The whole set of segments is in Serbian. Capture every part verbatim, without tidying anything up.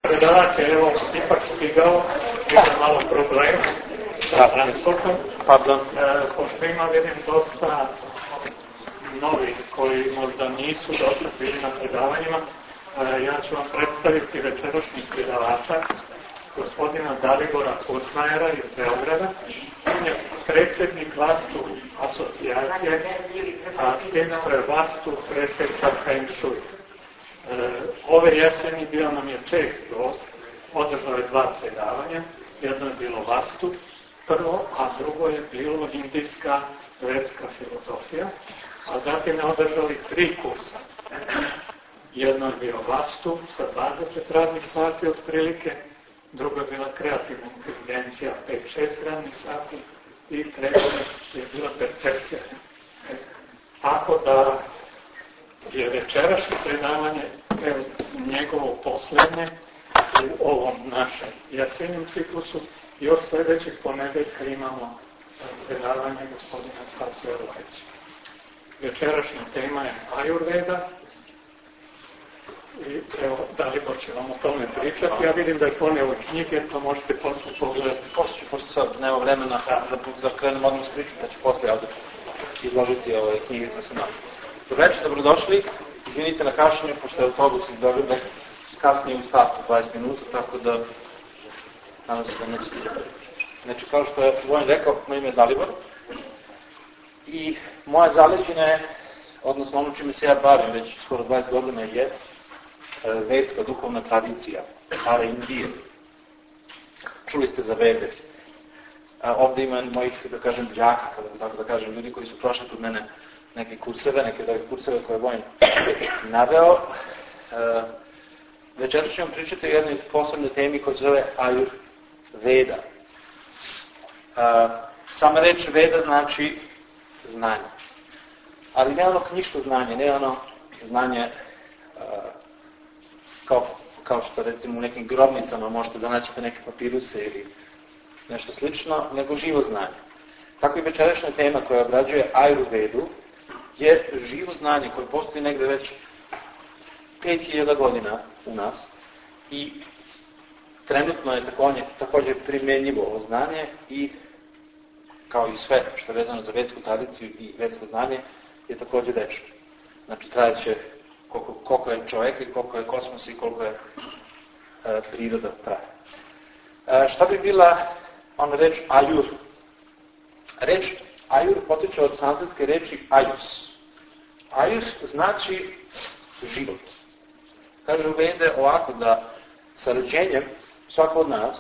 predavač je evo ipak stigao, ima malo problema sa transportom. Pardon. E, pošto ima, vidim, dosta novih koji možda nisu dosta bili na predavanjima, e, ja ću vam predstaviti večerašnjih predavača, gospodina Dalibora Kurtmajera iz Beograda. On je predsjednik Vastu asocijacije, a s tim što je Vastu preteča Feng Shui. E, ove jeseni bio nam je čest gost, održao je dva predavanja, jedno je bilo Vastu prvo, a drugo je bilo indijska vedska filozofija, a zatim je održali tri kursa. Jedno je bilo Vastu sa dvadeset radnih sati otprilike, druga je bila kreativna inteligencija, pet šest radnih sati i treća je bila percepcija. Tako da je večerašnje predavanje evo, njegovo posljednje u ovom našem jesenjem ciklusu. Još sljedećeg ponedeljka imamo predavanje gospodina Spasija Orlovića. Večerašnja tema je Ajurveda. I evo, Dalibor će vam o tome pričati. Ja vidim da je poneo knjige, to možete poslije pogledati. Poslije ću, pošto sad nema vremena da, da krenem odmah s priču, da ću poslije ovdje izložiti ove knjige koje sam napravio. Dobro večer, dobrodošli. Izvinite na kašnjenju, pošto je autobus iz Beograda kasnije u startu dvadeset minuta, tako da nadam se da neće stižati. Znači, kao što je Vojn rekao, moje ime je Dalibor i moja zaleđina, odnosno ono čime se ja bavim već skoro dvadeset godina je vedska duhovna tradicija, Ara Indije. Čuli ste za Vede. Ovdje ima mojih, da kažem, đaka, kada tako da kažem, ljudi koji su prošli kod mene neke kurseve, neke od ovih kurseve koje je Vojn naveo. Večeras ću vam pričati o jednoj posebnoj temi koja se zove Ajurveda. Sama reč Veda znači znanje. Ali ne ono knjiško znanje, ne ono znanje kao, kao što recimo u nekim grobnicama možete da naćete neke papiruse ili nešto slično, nego živo znanje. Tako i večerašnja tema koja obrađuje Ajurvedu je živo znanje koje postoji negde već pet hiljada godina u nas i trenutno je također, također primjenjivo ovo znanje i kao i sve što je vezano za vedsku tradiciju i vedsko znanje je također večno. Znači trajeće koliko, koliko je čovjek i koliko je kosmos i koliko je e, priroda traje. E, šta bi bila ona reč Ajur? Reč Ajur potiče od sanskritske reči Ajus. Ajus znači život. Kažu Vede ovako da sa rođenjem svako od nas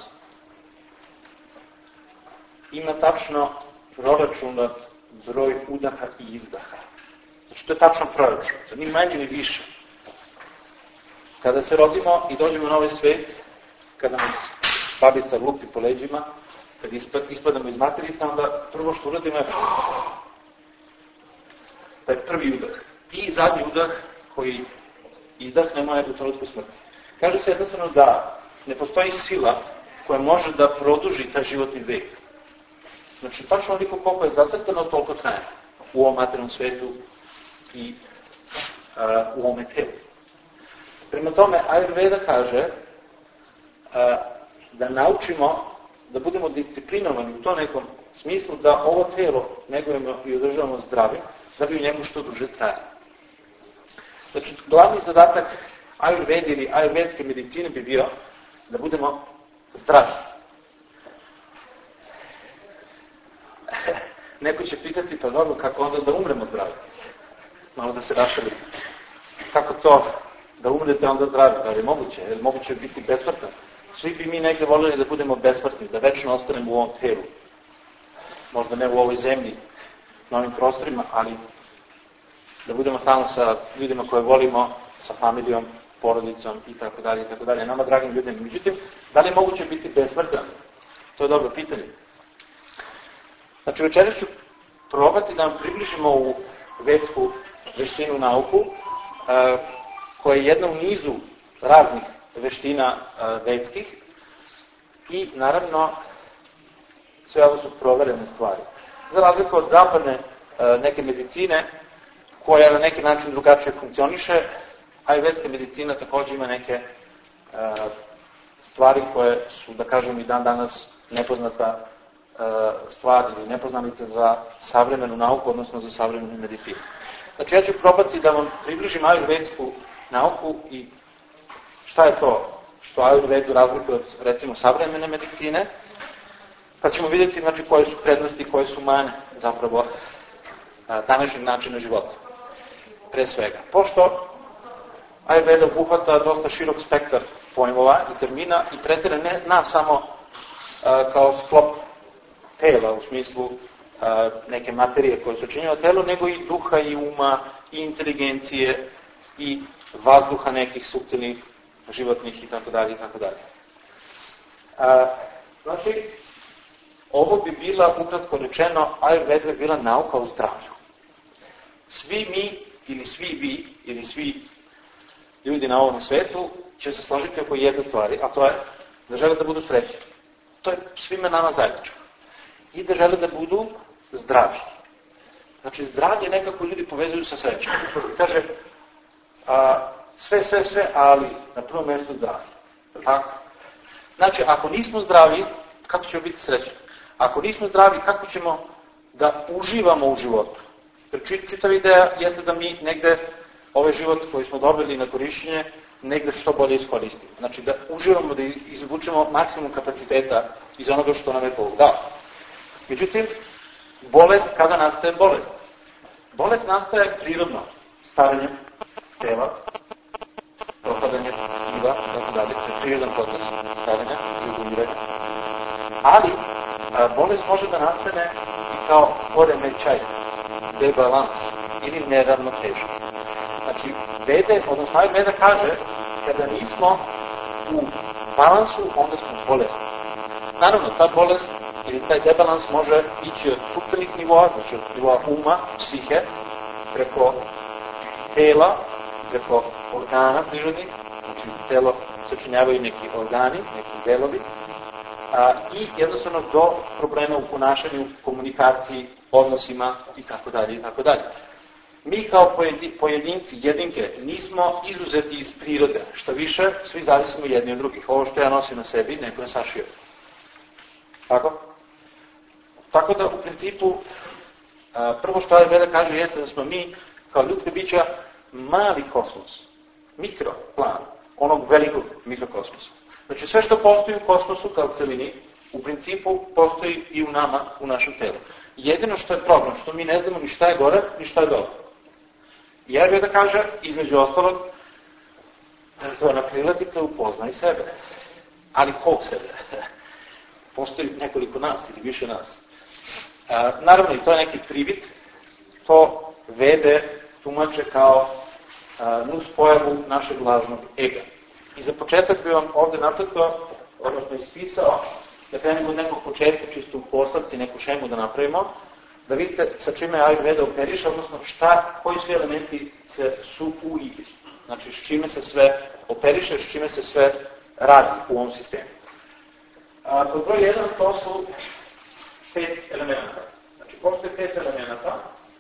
ima tačno proračunat broj udaha i izdaha. Znači to je tačno proračun, to ni manje ni više. Kada se rodimo i dođemo na ovaj svet, kada nas babica lupi po leđima, kad ispadamo iz materica, onda prvo što uradimo je taj prvi udah. I zadnji udah koji izdahnemo je u trenutku smrti. Kaže se jednostavno da ne postoji sila koja može da produži taj životni vek. Znači, tačno onoliko koliko je zacrtano, toliko traje u ovom materijalnom svetu i uh, u ovome telu. Prema tome, Ajurveda kaže uh, da naučimo, da budemo disciplinovani u to nekom smislu, da ovo telo negujemo i održavamo zdravim, da bi u njemu što duže trajalo. Znači, glavni zadatak Ajurvede ili ajurvedske medicine bi bio da budemo zdravi. Neko će pitati, pa dobro, kako onda da umremo zdravi? Malo da se rašali. Kako to da umrete onda zdravi? Da li je moguće? Je li moguće biti besmrtan? Svi bi mi negdje voljeli da budemo besmrtni, da večno ostanemo u ovom telu. Možda ne u ovoj zemlji, na ovim prostorima, ali da budemo stalno sa ljudima koje volimo, sa familijom, porodicom i tako dalje i tako dalje, nama dragim ljudima. Međutim, da li je moguće biti besmrtan? To je dobro pitanje. Znači, večeras ću probati da vam približimo u vedsku veštinu nauku, uh, koja je jedna u nizu raznih veština uh, vedskih i naravno sve ovo su proverene stvari. Za razliku od zapadne uh, neke medicine, koja na neki način drugačije funkcioniše, ajurvedska medicina također ima neke uh, stvari koje su, da kažem, i dan danas nepoznata stvar ili nepoznanica za savremenu nauku, odnosno za savremenu medicinu. Znači ja ću probati da vam približim ajurvedsku nauku i šta je to što ajurvedu razlikuje od, recimo, savremene medicine, pa ćemo vidjeti, znači, koje su prednosti i koje su mane zapravo današnjeg načina života. Pre svega. Pošto ajurveda obuhvata dosta širok spektar pojmova i termina i tretira ne nas samo a, kao sklop tela u smislu a, neke materije koje su činjene telo, nego i duha i uma i inteligencije i vazduha nekih suptilnih, životnih itd. itd. A, znači, ovo bi bila, ukratko rečeno, ajurveda bi bila nauka o zdravlju. Svi mi, ili svi vi, ili svi ljudi na ovom svetu će se složiti oko jedne stvari, a to je da žele da budu srećni. To je svima nama zajedničko. I da žele da budu zdravi. Znači, zdravlje nekako ljudi povezuju sa srećom. Kaže, a, sve, sve, sve, ali na prvom mjestu zdravlje. Tako? Znači, ako nismo zdravi, kako ćemo biti srećni? Ako nismo zdravi, kako ćemo da uživamo u životu? Jer čitava ideja jeste da mi negde ovaj život koji smo dobili na korišćenje negde što bolje iskoristimo. Znači da uživamo, da izvučemo maksimum kapaciteta iz onoga što nam je Bog dao. Međutim, bolest, kada nastaje bolest? Bolest nastaje prirodno, staranjem tela, propadanje tkiva, tako dalje, to je prirodan proces staranja i umiranja. Ali, a, bolest može da nastane i kao poremećaj, debalans ili neravnoteža. Znači, vede, odnosno ajurveda kaže, kada nismo u balansu, onda smo bolesni. Naravno, ta bolest ili taj debalans može ići od suptilnih nivoa, znači od nivoa uma, psihe, preko tela, preko organa prirodnih, znači telo sačinjavaju neki organi, neki delovi, a, i jednostavno do problema u ponašanju, komunikaciji, odnosima itd. itd. Mi kao pojedinci, jedinke, nismo izuzeti iz prirode, što više, svi zavisimo jedni od drugih. Ovo što ja nosim na sebi, neko je sašio. Tako? Tako da, u principu, prvo što ajurveda kaže jeste da smo mi, kao ljudska bića, mali kosmos, mikroplan, onog velikog mikrokosmosa. Znači, sve što postoji u kosmosu kao celini, u principu postoji i u nama, u našem telu. Jedino što je problem, što mi ne znamo ni šta je gore, ni šta je dole. I ajurveda kaže, između ostalog, to je na krilatica upoznaj sebe. Ali kog sebe? Postoji nekoliko nas ili više nas. A, naravno, i to je neki privid, to vede tumače kao a, nus pojavu našeg lažnog ega. I za početak bi vam ovdje nacrtao, odnosno ispisao, da krenemo od nekog početka, čisto u postavci, neku šemu da napravimo, da vidite sa čime ajurveda operiše, odnosno šta, koji svi elementi se su u igri. Znači, s čime se sve operiše, s čime se sve radi u ovom sistemu. A, pod broj jedan to su pet elementa. Znači, postoje pet elementa.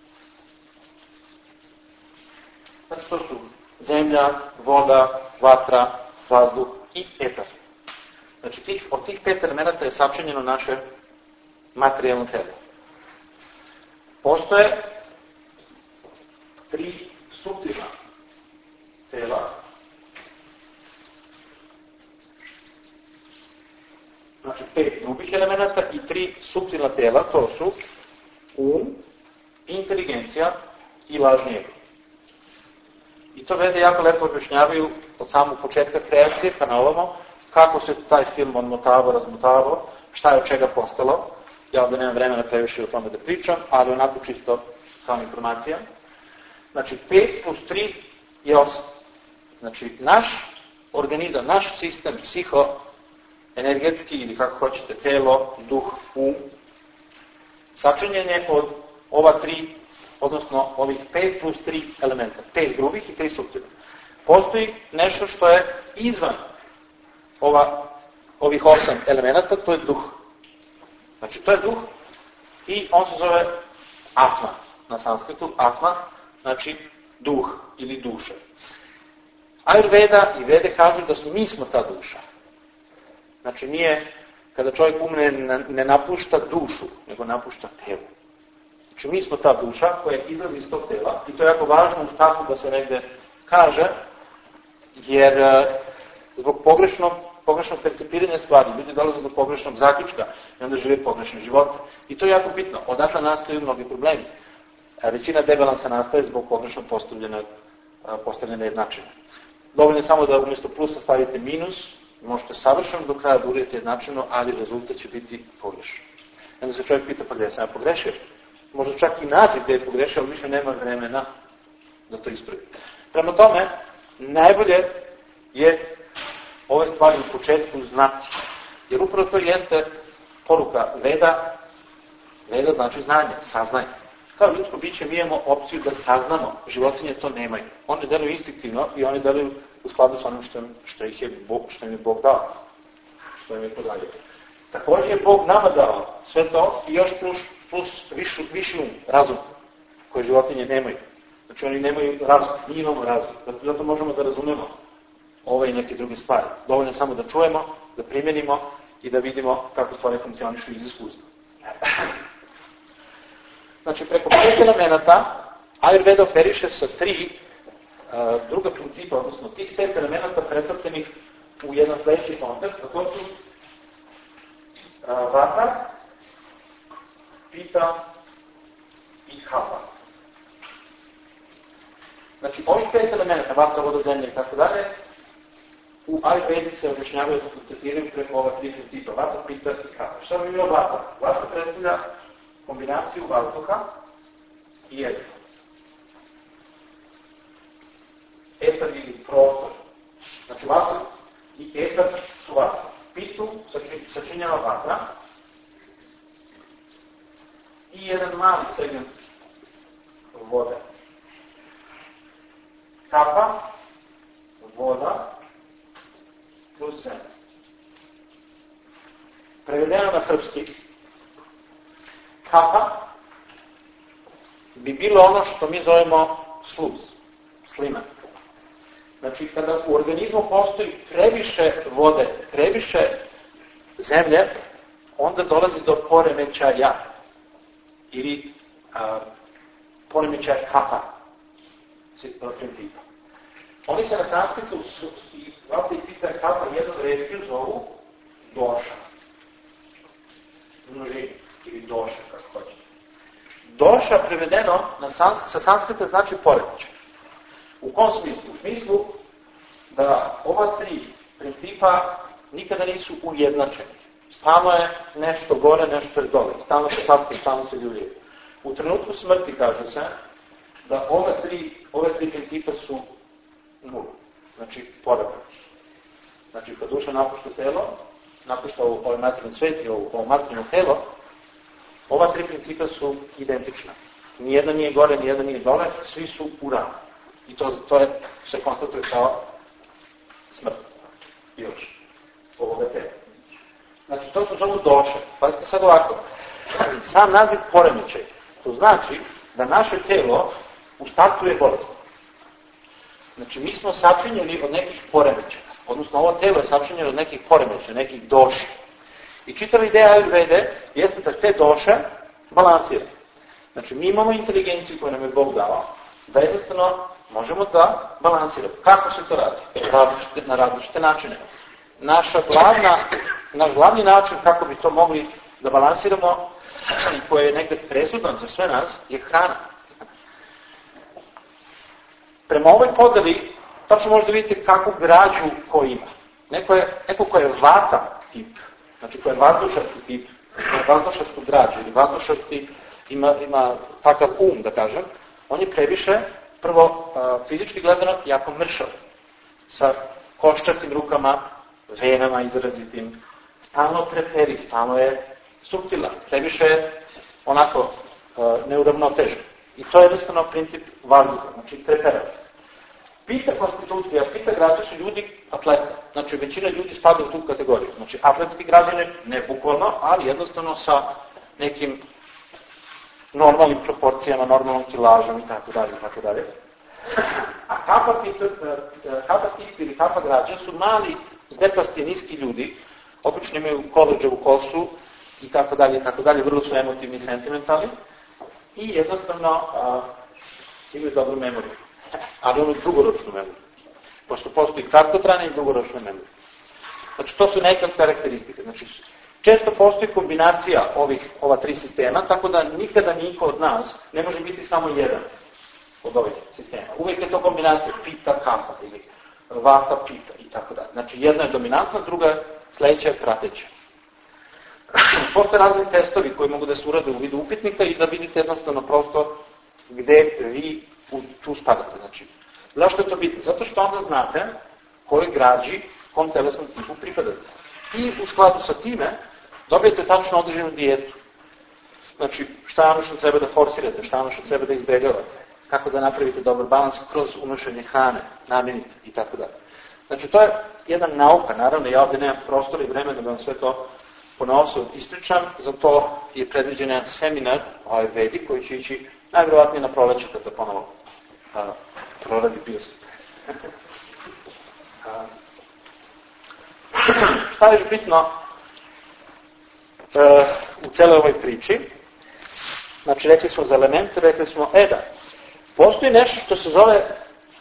Znači, to su zemlja, voda, vatra, vazduh i etar. Znači, tih, od tih pet elementa je sačinjeno naše materijalno telo. Postoje tri suptilna tela. Znači, pet grubih elemenata i tri suptilna tela, to su um, inteligencija i lažni ego. I to vede jako lepo objašnjavaju od samog početka kreacije pa na ovamo, kako se taj film odmotavao, razmotavao, šta je od čega postalo. Ja ovdje nemam vremena previše o tome da pričam, ali onako čisto kao informacija. Znači, pet plus tri je osam. Znači, naš organizam, naš sistem, psiho, energetski ili kako hoćete, telo, duh, um, sačinjen je od ova tri, odnosno ovih pet plus tri elementa. Pet grubih i tri suptilna. Postoji nešto što je izvan ova, ovih osam elemenata, to je duh. Znači, to je duh i on se zove atma na sanskritu. Atma znači duh ili duša. Ajurveda i vede kažu da smo, mi smo ta duša. Znači nije, kada čovjek umre, ne napušta dušu, nego napušta telo. Znači mi smo ta duša koja izlazi iz tog tela i to je jako važno u startu da se negde kaže, jer zbog pogrešnog, pogrešnog percepiranja stvari ljudi dolaze do pogrešnog zaključka i onda žive pogrešne živote. I to je jako bitno. Odatle nastaju mnogi problemi. Većina debalansa nastaje zbog pogrešno postavljene, postavljene jednačine. Dovoljno je samo da umjesto plusa stavite minus, možete savršeno do kraja da uradite jednačino, ali rezultat će biti pogrešan. Onda se čovjek pita, pa gdje sam ja pogrešio? Možda čak i nađe gdje je pogrešio, ali više nema vremena da to ispravi. Prema tome, najbolje je ove stvari u početku znati. Jer upravo to jeste poruka Veda. Veda znači znanje, saznanje. Kao ljudsko biće mi imamo opciju da saznamo. Životinje to nemaju. One deluju instinktivno i one deluju u skladu s onim što, što, ih je Bog, što im je Bog dao. Što im je podario. Također je Bog nama dao sve to i još plus, plus višu, viši um, razum, koje životinje nemaju. Znači oni nemaju razum, mi imamo razum. Zato možemo da razumemo ove i neke druge stvari. Dovoljno je samo da čujemo, da primjenimo i da vidimo kako stvari funkcionišu iz iskustva. Znači, preko pet elemenata Ayurveda operiše sa tri uh, druga principa, odnosno tih pet elemenata pretopljenih u jedan sledeći koncept, a to su uh, vata, pita i kapha. Znači, ovih pet elemenata, vatra, voda, zemlja i tako dalje, u Ayurvedi se objašnjavaju da tretiraju preko ova tri principa, vata, pita i kapha. Šta bi bilo vata? Vata predstavlja kombinaciju vazduha i etra. Etar ili prostor. Znači vazduh i etar su vatra. Pitu sačinjava vatra i jedan mali segment vode. Kapha, voda plus zemlja. Prevedeno na srpski, kapha bi bilo ono što mi zovemo sluz, slina. Znači, kada u organizmu postoji previše vode, previše zemlje, onda dolazi do poremećaja ili a, poremećaja kapha principa. Oni se na sanskritu i vata i pita kapha jednom rečju zovu doša. Množini ili doša, kako hoćete. Doša prevedeno na sans, sa sanskrita znači poremećaj. U kom smislu? U smislu da ova tri principa nikada nisu ujednačeni. Stalno je nešto gore, nešto je dole. Stalno se packa, stalno se ljulje. U trenutku smrti kaže se da ove tri, ove tri principa su nula. Znači poremećaj. Znači kad duša napušta telo, napušta ovaj materijalni svet i ovo materijalno telo, ova tri principa su identična. Nijedna nije gore, nijedna nije dole, svi su u ravni. I to, to je, se konstatuje kao smrt. Još. Ovoga tela. Znači, to su zovu doše. Pazite sad ovako. Sam naziv poremećaj. To znači da naše telo u startu je bolesno. Znači, mi smo sačinjeni od nekih poremećaja. Odnosno, ovo telo je sačinjeno od nekih poremećaja, nekih doša. I čitava ideja Ayurvede jeste da te doše balansira. Znači, mi imamo inteligenciju koju nam je Bog dao, da jednostavno možemo da balansiramo. Kako se to radi? Različite, na različite načine. Naša glavna, naš glavni način kako bi to mogli da balansiramo i koji je negde presudan za sve nas je hrana. Prema ovoj podeli tačno možete vidjeti kakvu građu ko ima. Neko, je, neko ko je vata tip, znači ko je vazdušasti tip, ima vazdušastu građu ili vazdušasti ima, ima takav um, da kažem, on je previše, prvo fizički gledano, jako mršav, sa koščatim rukama, venama izrazitim, stalno treperi, stalno je suptilan, previše je onako neuravnotežen. I to je jednostavno princip vazduha, znači trepera. Pita konstitucija, pita građa su ljudi atleta. Znači većina ljudi spada u tu kategoriju. Znači atletski građani, ne bukvalno, ali jednostavno sa nekim normalnim proporcijama, normalnom kilažom i tako dalje i tako dalje. A kapha tip ili kapha građa su mali, zdeplasti, niski ljudi obično imaju koleđevu kosu i tako dalje i tako dalje, vrlo su emotivni i sentimentalni i jednostavno a, imaju dobru memoriju, ali onu dugoročnu memoriju. Pošto postoji kratkotrajna i dugoročna memorija. Znači, to su neke od karakteristike. Znači, često postoji kombinacija ovih, ova tri sistema, tako da nikada niko od nas ne može biti samo jedan od ovih sistema. Uvijek je to kombinacija pita, kata ili vata, pita i tako dalje. Znači, jedna je dominantna, druga sledeća je prateća. Postoje razni testovi koji mogu da se urade u vidu upitnika i da vidite jednostavno prosto gde vi tu spadate. Znači, zašto je to bitno? Zato što onda znate kojoj građi, kom telesnom tipu pripadate. I u skladu sa time dobijete tačno određenu dijetu. Znači, šta je ono što treba da forsirate, šta je ono što treba da izbegavate, kako da napravite dobar balans kroz unošenje hrane, namirnice i tako dalje. Znači, to je jedna nauka, naravno, ja ovdje nemam prostora i vremena da vam sve to ponaosob ispričam, zato je predviđen jedan seminar o Ajurvedi koji će ići najvjerovatnije na proleće kada ponovo a, proradi bioskop. Šta je još bitno e, u celoj ovoj priči? Znači, rekli smo za elemente, rekli smo, e da, postoji nešto što se zove e,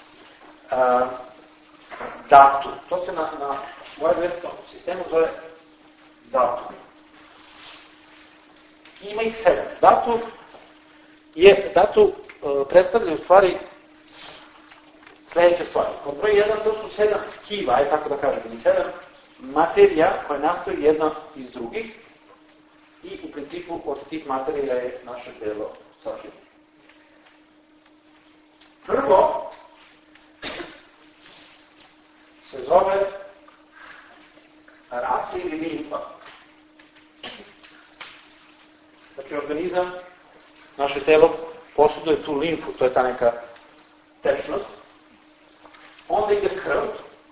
datu. To se na, na mojem vjerskom sistemu zove datu. Ima ih sedam. Datu, je, datu e, predstavlja u stvari sljedeće stvari. Kod broj jedan to su sedam tkiva, je tako da kažem, ili sedam materija koje nastaju jedna iz drugih i u principu od tih materija je naše telo sačinjeno. Prvo se zove rasa ili limfa. Znači organizam, naše telo posjeduje tu limfu, to je ta neka tečnost. Onda ide krv,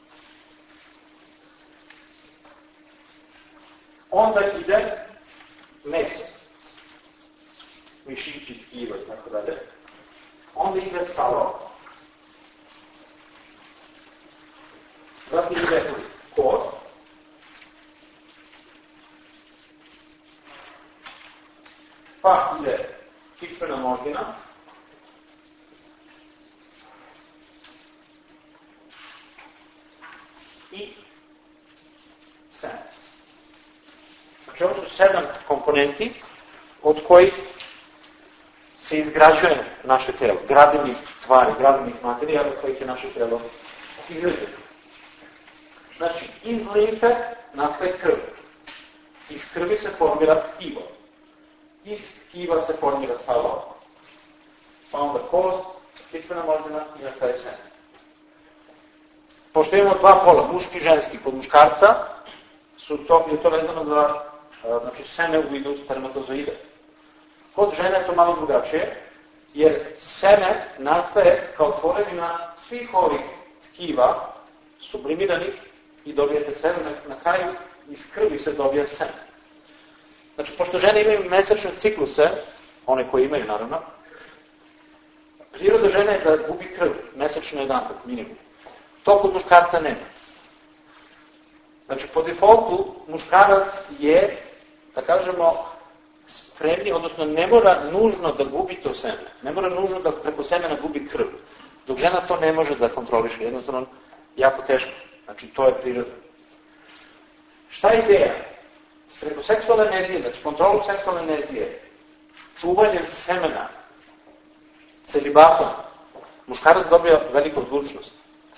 onda ide meso, mišići, tkiva i tako dalje. Onda ide salo, zatim ide kost, pa ide kičmena moždina, i seme. Znači, ovo su sedam komponenti od kojih se izgrađuje naše telo, gradivnih tvari, gradivnih materija od kojih je naše telo izgrađeno. Znači, iz limfe nastaje krv. Iz krvi se formira tkivo. Iz tkiva se formira salo, pa onda kost, kičmena moždina i na kraju seme. Pošto imamo dva pola, muški i ženski, kod muškarca su to, je to vezano za znači, seme u vidu spermatozoide. Kod žene je to malo drugačije, jer seme nastaje kao tvorevina svih ovih tkiva sublimiranih i dobijete seme, na kraju iz krvi se dobije seme. Znači, pošto žene imaju mesečne cikluse, one koje imaju naravno, priroda žene je da gubi krv, mesečno jedan put, minimum. To kod muškarca nema. Znači, po defaultu, muškarac je, da kažemo, spremni, odnosno ne mora nužno da gubi to seme. Ne mora nužno da preko semena gubi krv. Dok žena to ne može da kontroliše. Jednostavno, jako teško. Znači, to je priroda. Šta je ideja? Preko seksualne energije, znači kontrolu seksualne energije, čuvanjem semena, celibatom, muškarac dobija veliku odlučnost.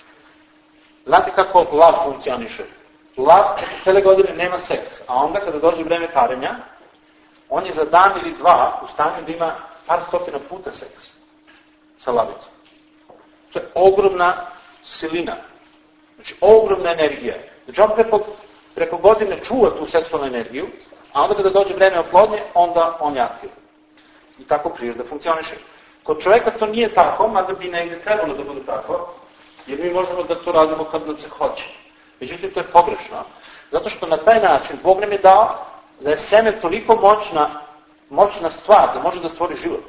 Znate kako lav funkcioniše? Lav cele godine nema seks, a onda kada dođe vreme parenja, on je za dan ili dva u stanju da ima par stotina puta seks sa lavicom. To je ogromna silina, znači ogromna energija. Znači on preko, preko godine čuva tu seksualnu energiju, a onda kada dođe vreme oplodnje, onda on je aktivan. I tako priroda funkcioniše. Kod čovjeka to nije tako, mada bi negdje trebalo da bude tako, jer mi možemo da to radimo kad nam se hoće. Međutim, to je pogrešno. Zato što na taj način Bog nam je dao da je seme toliko moćna, moćna stvar, da može da stvori život.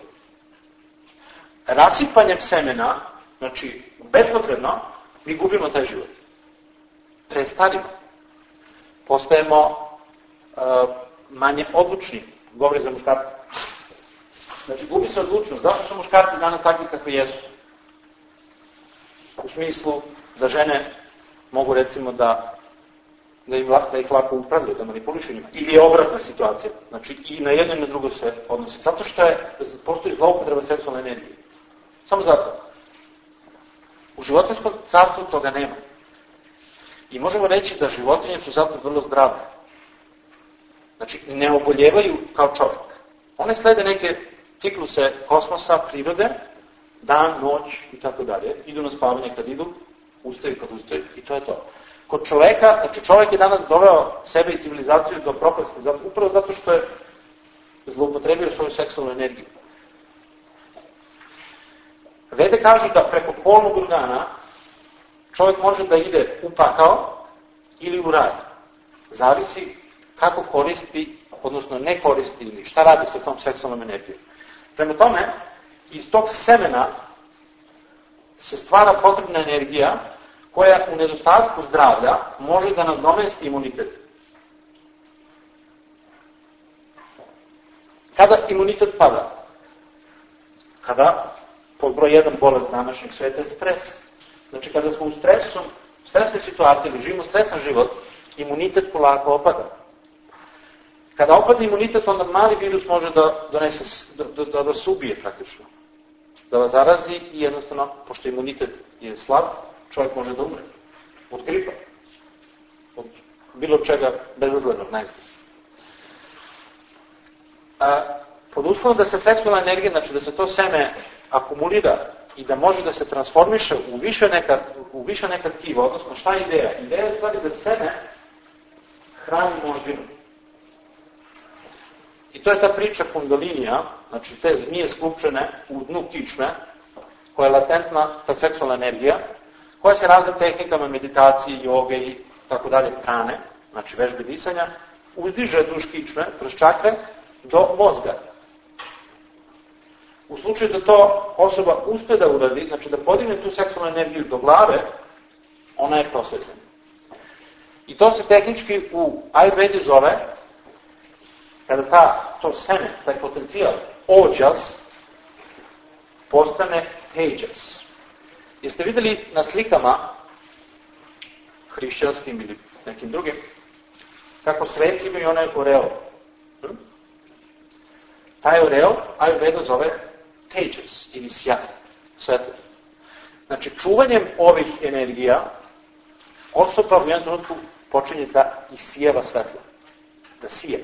Rasipanjem semena, znači bespotrebno, mi gubimo taj život. Prestarimo. postajemo uh, manje odlučni, govori za muškarce. Znači, gubi se odlučnost. Zašto su muškarci danas takvi kakvi jesu? U smislu da žene mogu recimo da, da, im, da ih lako upravljaju, da manipulišu njima. Ili je obratna situacija. Znači, i na jedno i na drugo se odnosi. Zato što je, postoji zloupotreba seksualne energije. Samo zato. U životinjskom carstvu toga nema. I možemo reći da životinje su zato vrlo zdrave. Znači, ne oboljevaju kao čovjek. One slede neke cikluse kosmosa, prirode, dan, noć i tako dalje. Idu na spavanje kad idu, ustaju kad ustaju i to je to. Kod čoveka, znači čovjek je danas doveo sebe i civilizaciju do propasti, zato, upravo zato što je zloupotrebio svoju seksualnu energiju. Vede kažu da preko polnog organa čovjek može da ide u pakao ili u raj. Zavisi kako koristi, odnosno ne koristi ili šta radi sa tom seksualnom energijom. Prema tome, iz tog semena se stvara potrebna energija koja u nedostatku zdravlja može da nadomesti imunitet. Kada imunitet pada? Kada, pod broj jedan bolest današnjeg sveta je stres. Znači kada smo u stresu, stresnoj situaciji ili živimo stresan život, imunitet polako opada. Kada opadne imunitet, onda mali virus može da donese, da, da, da vas ubije praktično. Da vas zarazi i jednostavno, pošto imunitet je slab, čovjek može da umre. Od gripa. Od bilo čega bezazlenog, najzgled. Pod uslovom da se seksualna energija, znači da se to seme akumulira i da može da se transformiše u više neka, u više neka tkiva, odnosno šta je ideja? Ideja je stvari da seme hrani moždinu. I to je ta priča kundalinija, znači te zmije sklupčene u dnu kičme, koja je latentna, ta seksualna energija, koja se razne tehnikama meditacije, joge i tako dalje prane, znači vežbe disanja, uzdiže duž kičme, kroz čakre, do mozga. U slučaju da to osoba uspe da uradi, znači da podigne tu seksualnu energiju do glave, ona je prosvetljena. I to se tehnički u Ayurvedi zove, kada ta, to seme, taj potencijal, ođas, postane tejas. Jeste vidjeli na slikama, hrišćanskim ili nekim drugim, kako sveci imaju onaj oreol? Hm? Taj oreol, Ayurveda zove tejas, ili sjaj, svetlo. Znači, čuvanjem ovih energija, osoba u jednom trenutku počinje da isijeva svetlo, da sije.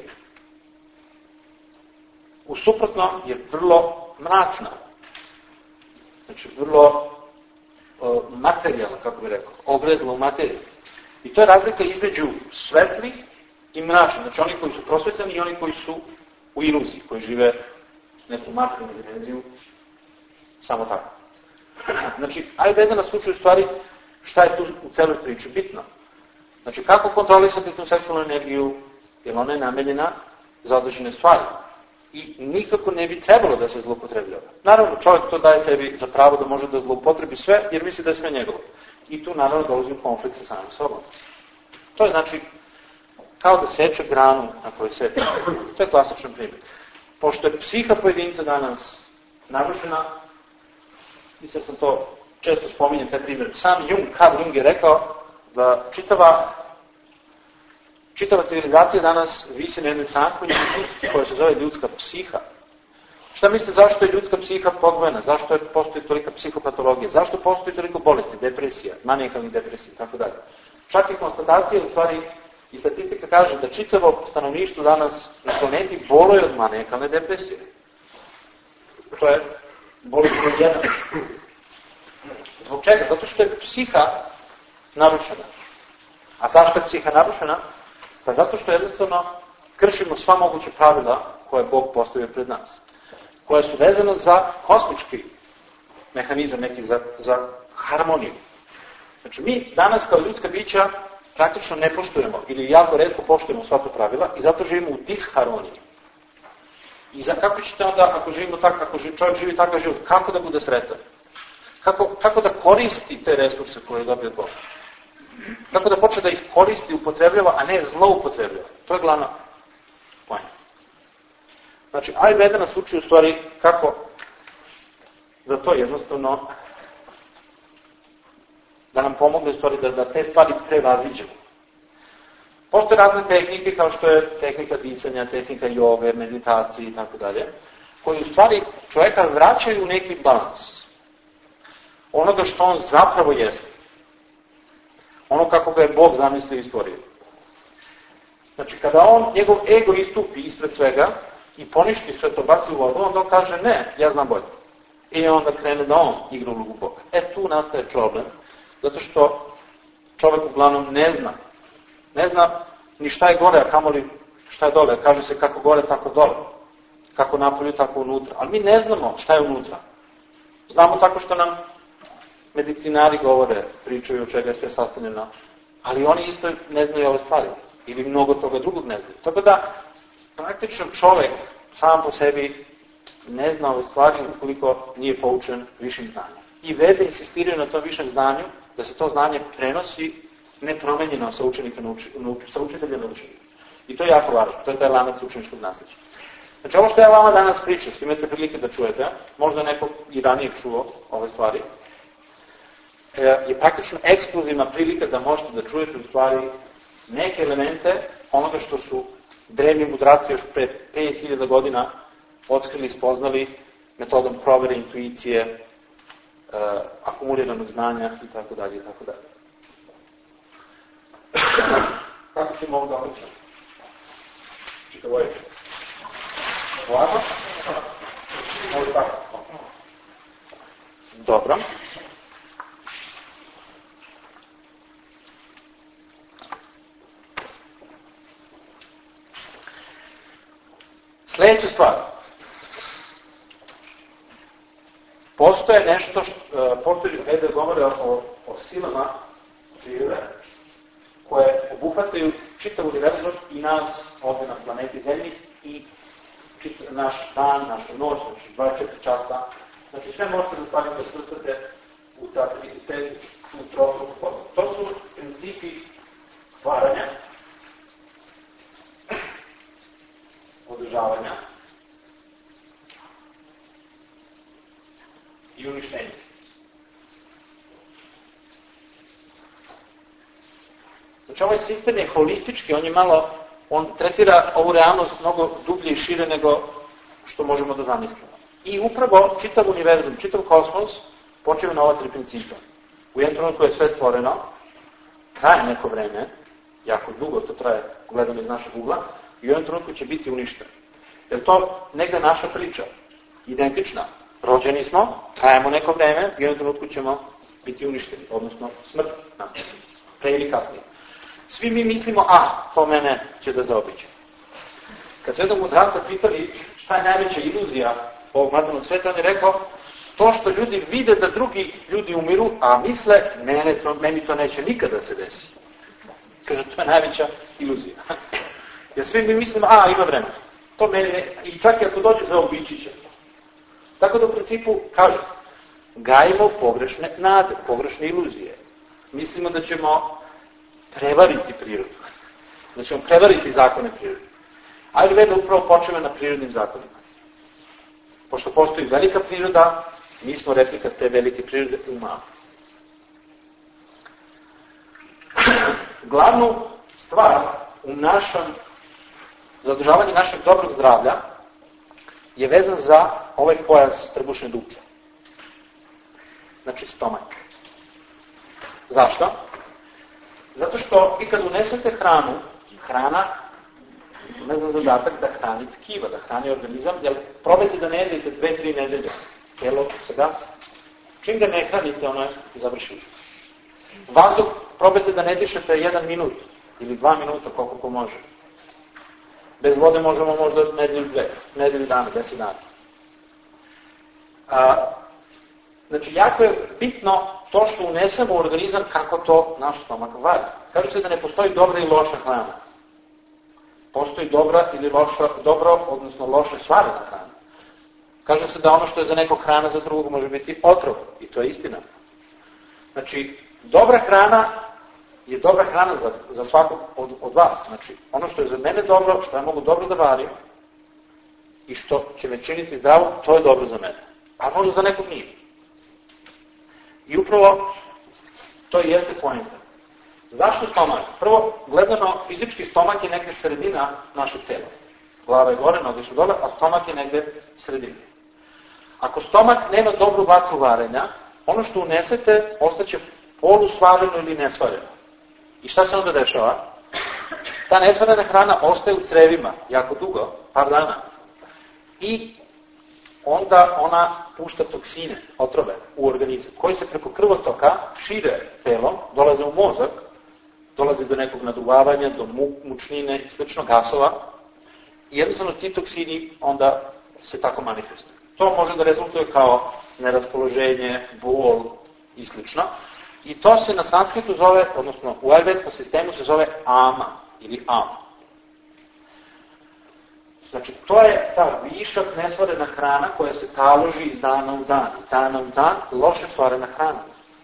U suprotno je vrlo mračna, znači vrlo uh, materijalna, kako bih rekao, ogrezla u materiju. I to je razlika između svetlih i mračnih, znači oni koji su prosvetljeni i oni koji su u iluziji, koji žive neku materijalnu dimenziju, samo tako. Znači, Ayurveda nas uči u stvari šta je tu u celoj priči bitno. Znači, kako kontrolisati tu seksualnu energiju, jer ona je namenjena za određene stvari. I nikako ne bi trebalo da se zloupotrebljava. Naravno, čovjek to daje sebi za pravo da može da zloupotrebi sve, jer misli da je sve njegovo. I tu naravno dolazi u konflikt sa samim sobom. To je znači kao da seče granu na kojoj se... To je klasičan primjer. Pošto je psiha pojedinca danas narušena, mislim sam to često spominjem taj primjer. Sam Jung, Carl Jung je rekao da čitava Čitava civilizacija danas visi na jednoj tankoj koja se zove ljudska psiha. Šta mislite zašto je ljudska psiha podvojena? Zašto je postoji tolika psihopatologija? Zašto postoji toliko bolesti, depresija, manijakalnih depresija i tako dalje? Čak i konstatacija, u stvari, i statistika kaže da čitavo stanovništvo danas na planeti boluje od manijakalne depresije. To je bolest broj jedan. Zbog čega? Zato što je psiha narušena. A zašto je psiha narušena? Pa zato što jednostavno kršimo sva moguća pravila koje je Bog postavio pred nas. Koje su vezane za kosmički mehanizam, neki za, za harmoniju. Znači mi danas kao ljudska bića praktično ne poštujemo ili jako retko poštujemo sva ta pravila i zato živimo u disharmoniji. I za, kako ćete onda, ako živimo tako, ako čovjek živi takav život, kako da bude sretan? Kako, kako da koristi te resurse koje je dobio Bog? Kako da počne da ih koristi, upotrebljava, a ne zloupotrebljava. To je glavna pojena. Znači, Ajurveda nas uči u stvari kako da to jednostavno, da nam pomogne u stvari da, da te stvari prevaziđemo. Postoje razne tehnike kao što je tehnika disanja, tehnika joge, meditacije i tako dalje, koji u stvari čovjeka vraćaju u neki balans. Onoga što on zapravo jeste. Ono kako ga je Bog zamislio i stvorio. Znači, kada on, njegov ego istupi ispred svega i poništi sve to, baci u vodu, onda on kaže, ne, ja znam bolje. I onda krene da on igra ulogu Boga. E, tu nastaje problem, zato što čovjek uglavnom ne zna. Ne zna ni šta je gore, a kamoli šta je dole. Kaže se kako gore, tako dole. Kako napolju, tako unutra. Ali mi ne znamo šta je unutra. Znamo tako što nam medicinari govore, pričaju od čega je sve sastavljeno. Ali oni isto ne znaju ove stvari. Ili mnogo toga drugog ne znaju. Tako da, praktično čovjek sam po sebi ne zna ove stvari ukoliko nije poučen višim znanjem. I Vede insistiraju na tom višem znanju, da se to znanje prenosi nepromenjeno sa, učenika na uči, sa učitelja na učenika. I to je jako važno, to je taj lanac učeničkog nasljeđa. Znači ovo što ja vama danas pričam, što imate prilike da čujete, možda neko i ranije čuo ove stvari, je praktično ekskluzivna prilika da možete da čujete u stvari neke elemente onoga što su drevni mudraci još pre pet hiljada godina otkrili i spoznali metodom provere, intuicije, uh, akumuliranog znanja i tako dalje i tako dalje. Kako ćemo ovo da običamo? Čite ovo je. Ovako? Može tako. Dobro. Sljedeća stvar. Postoje nešto, što, postoje Vede govore o, o silama prirode koje obuhvataju čitav univerzum i nas ovdje na planeti Zemlji i čitav naš dan, našu noć, znači dvadeset četiri časa. Znači sve možete da stavite da svrstate u te u trošku. To su principi stvaranja, održavanja i uništenja. Znači ovaj sistem je holistički, on je malo, on tretira ovu realnost mnogo dublje i šire nego što možemo da zamislimo. I upravo čitav univerzum, čitav kosmos počeva na ova tri principa. U jednom trenutku je sve stvoreno, traje neko vreme, jako dugo to traje, gledano iz našeg ugla, i u jednom trenutku će biti uništen. Jer to neka naša priča, identična. Rođeni smo, trajemo neko vreme, i u jednom trenutku ćemo biti uništeni, odnosno smrt nastaje, pre ili kasnije. Svi mi mislimo, a, to mene će da zaobiđe. Kad su jednog mudraca pitali šta je najveća iluzija ovog materijalnog sveta, on je rekao, to što ljudi vide da drugi ljudi umiru, a misle, mene to, meni to neće nikada se desi. Kaže, to je najveća iluzija. Jer svi mi mislimo, a, ima vremena. To mene, i čak i ako dođe za obići će. Tako da u principu, kažem, gajimo pogrešne nade, pogrešne iluzije. Mislimo da ćemo prevariti prirodu. Da ćemo prevariti zakone prirode. Ajurveda upravo počeva na prirodnim zakonima. Pošto postoji velika priroda, mi smo replika te velike prirode u malu. Glavnu stvar u našem za održavanje našeg dobrog zdravlja je vezan za ovaj pojas trbušne dupe. Znači stomak. Zašto? Zato što vi kad unesete hranu, hrana ne za zadatak da hrani tkiva, da hrani organizam, jer probajte da ne jedete dve, tri nedelje. Telo se gasi. Čim ga ne hranite, ono je završilo. Vazduh probajte da ne dišete jedan minut ili dva minuta, koliko ko može. Bez vode možemo možda nedelju dve, nedelju dana, deset dana. A, znači, jako je bitno to što unesemo u organizam kako to naš stomak valja. Kaže se da ne postoji dobra i loša hrana. Postoji dobra ili loša, dobro, odnosno loša svarena hrana. Kaže se da ono što je za nekog hrana, za drugog može biti otrov. I to je istina. Znači, dobra hrana je dobra hrana za, za svakog od, od vas. Znači, ono što je za mene dobro, što ja mogu dobro da varim i što će me činiti zdravo, to je dobro za mene. A možda za nekog nije. I upravo to jeste poenta. Zašto stomak? Prvo, gledano, fizički stomak je negdje sredina našeg tela. Glava je gore, noge su dole, a stomak je negdje sredina. Ako stomak nema dobru vatru varenja, ono što unesete ostaće polusvareno ili nesvareno. I šta se onda dešava? Ta nesvarena hrana ostaje u crevima jako dugo, par dana. I onda ona pušta toksine, otrove u organizam, koji se preko krvotoka šire telom, dolaze u mozak, dolaze do nekog naduvavanja, do mu, mučnine i slično gasova. I jednostavno ti toksini onda se tako manifestuju. To može da rezultuje kao neraspoloženje, bol i slično. I to se na sanskritu zove, odnosno u ajurvedskom sistemu se zove ama ili am. Znači, to je ta višak nesvarena hrana koja se taloži iz dana u dan. Iz dana u dan loše stvarena hrana.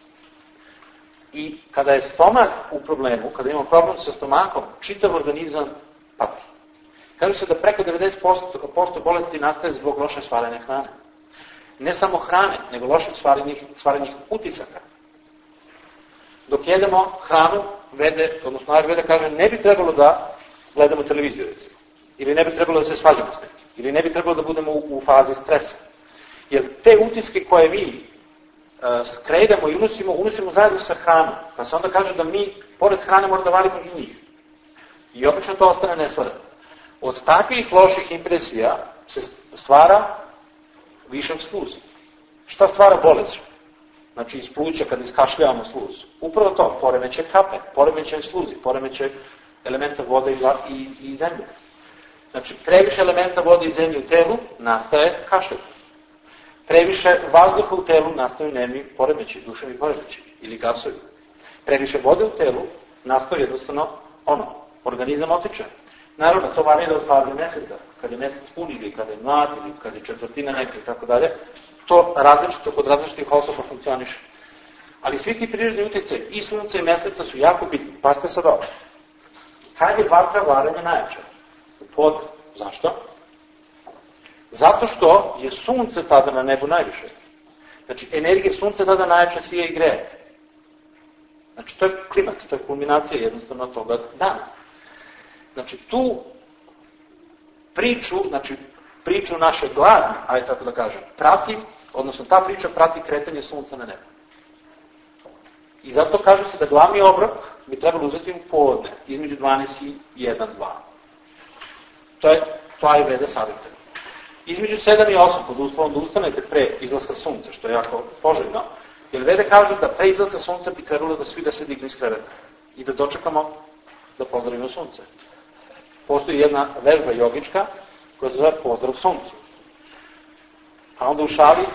I kada je stomak u problemu, kada imamo problem sa stomakom, čitav organizam pati. Kaže se da preko devedeset posto bolesti nastaje zbog loše stvarene hrane. Ne samo hrane, nego loših stvarenih, stvarenih utisaka. Dok jedemo hranu, vede, odnosno Ayurveda kaže, ne bi trebalo da gledamo televiziju, recimo. Ili ne bi trebalo da se svađamo s nekim. Ili ne bi trebalo da budemo u, u fazi stresa. Jer te utiske koje mi uh, kreiramo i unosimo, unosimo zajedno sa hranom. Pa se onda kaže da mi, pored hrane, moramo da varimo i njih. I obično to ostane nesvareno. Od takvih loših impresija se stvara višak sluzi. Šta stvara bolest? Znači iz pluća kad iskašljavamo sluz. Upravo to, poremećaj kape, poremećaj sluzi, poremećaj elementa vode i, i, i zemlje. Znači previše elementa vode i zemlje u telu nastaje kašelj. Previše vazduha u telu nastaju nervni poremećaj, duševni poremećaj ili gasovi. Previše vode u telu nastaje jednostavno ono, organizam otiče. Naravno, to varira od faze meseca, kad je mesec pun ili kad je mlad ili kad je četvrtina neka i tako dalje. To različito kod različitih osoba funkcioniše. Ali svi ti prirodni utjecaj i sunca i meseca su jako bitni. Pazite sad ovo. Kad je vatra varenja najjača? U podne. Zašto? Zato što je sunce tada na nebu najviše. Znači, energija sunca tada najjača sije i greje. Znači, to je klimaks, to je kulminacija jednostavno toga dana. Znači, tu priču, znači, priču naše gladne, ajde tako da kažem, prati, odnosno ta priča prati kretanje sunca na nebu. I zato kaže se da glavni obrok bi trebalo uzeti u podne, između dvanaest i jedan dva. To je, to Ayurveda savjetuje. Između sedam i osam, pod uslovom da ustanete pre izlaska sunca, što je jako poželjno, jer Vede kažu da pre izlaska sunca bi trebalo da svi da se dignu iz kreveta i da dočekamo da pozdravimo sunce. Postoji jedna vežba jogička koja se zove pozdrav suncu. A onda u šali,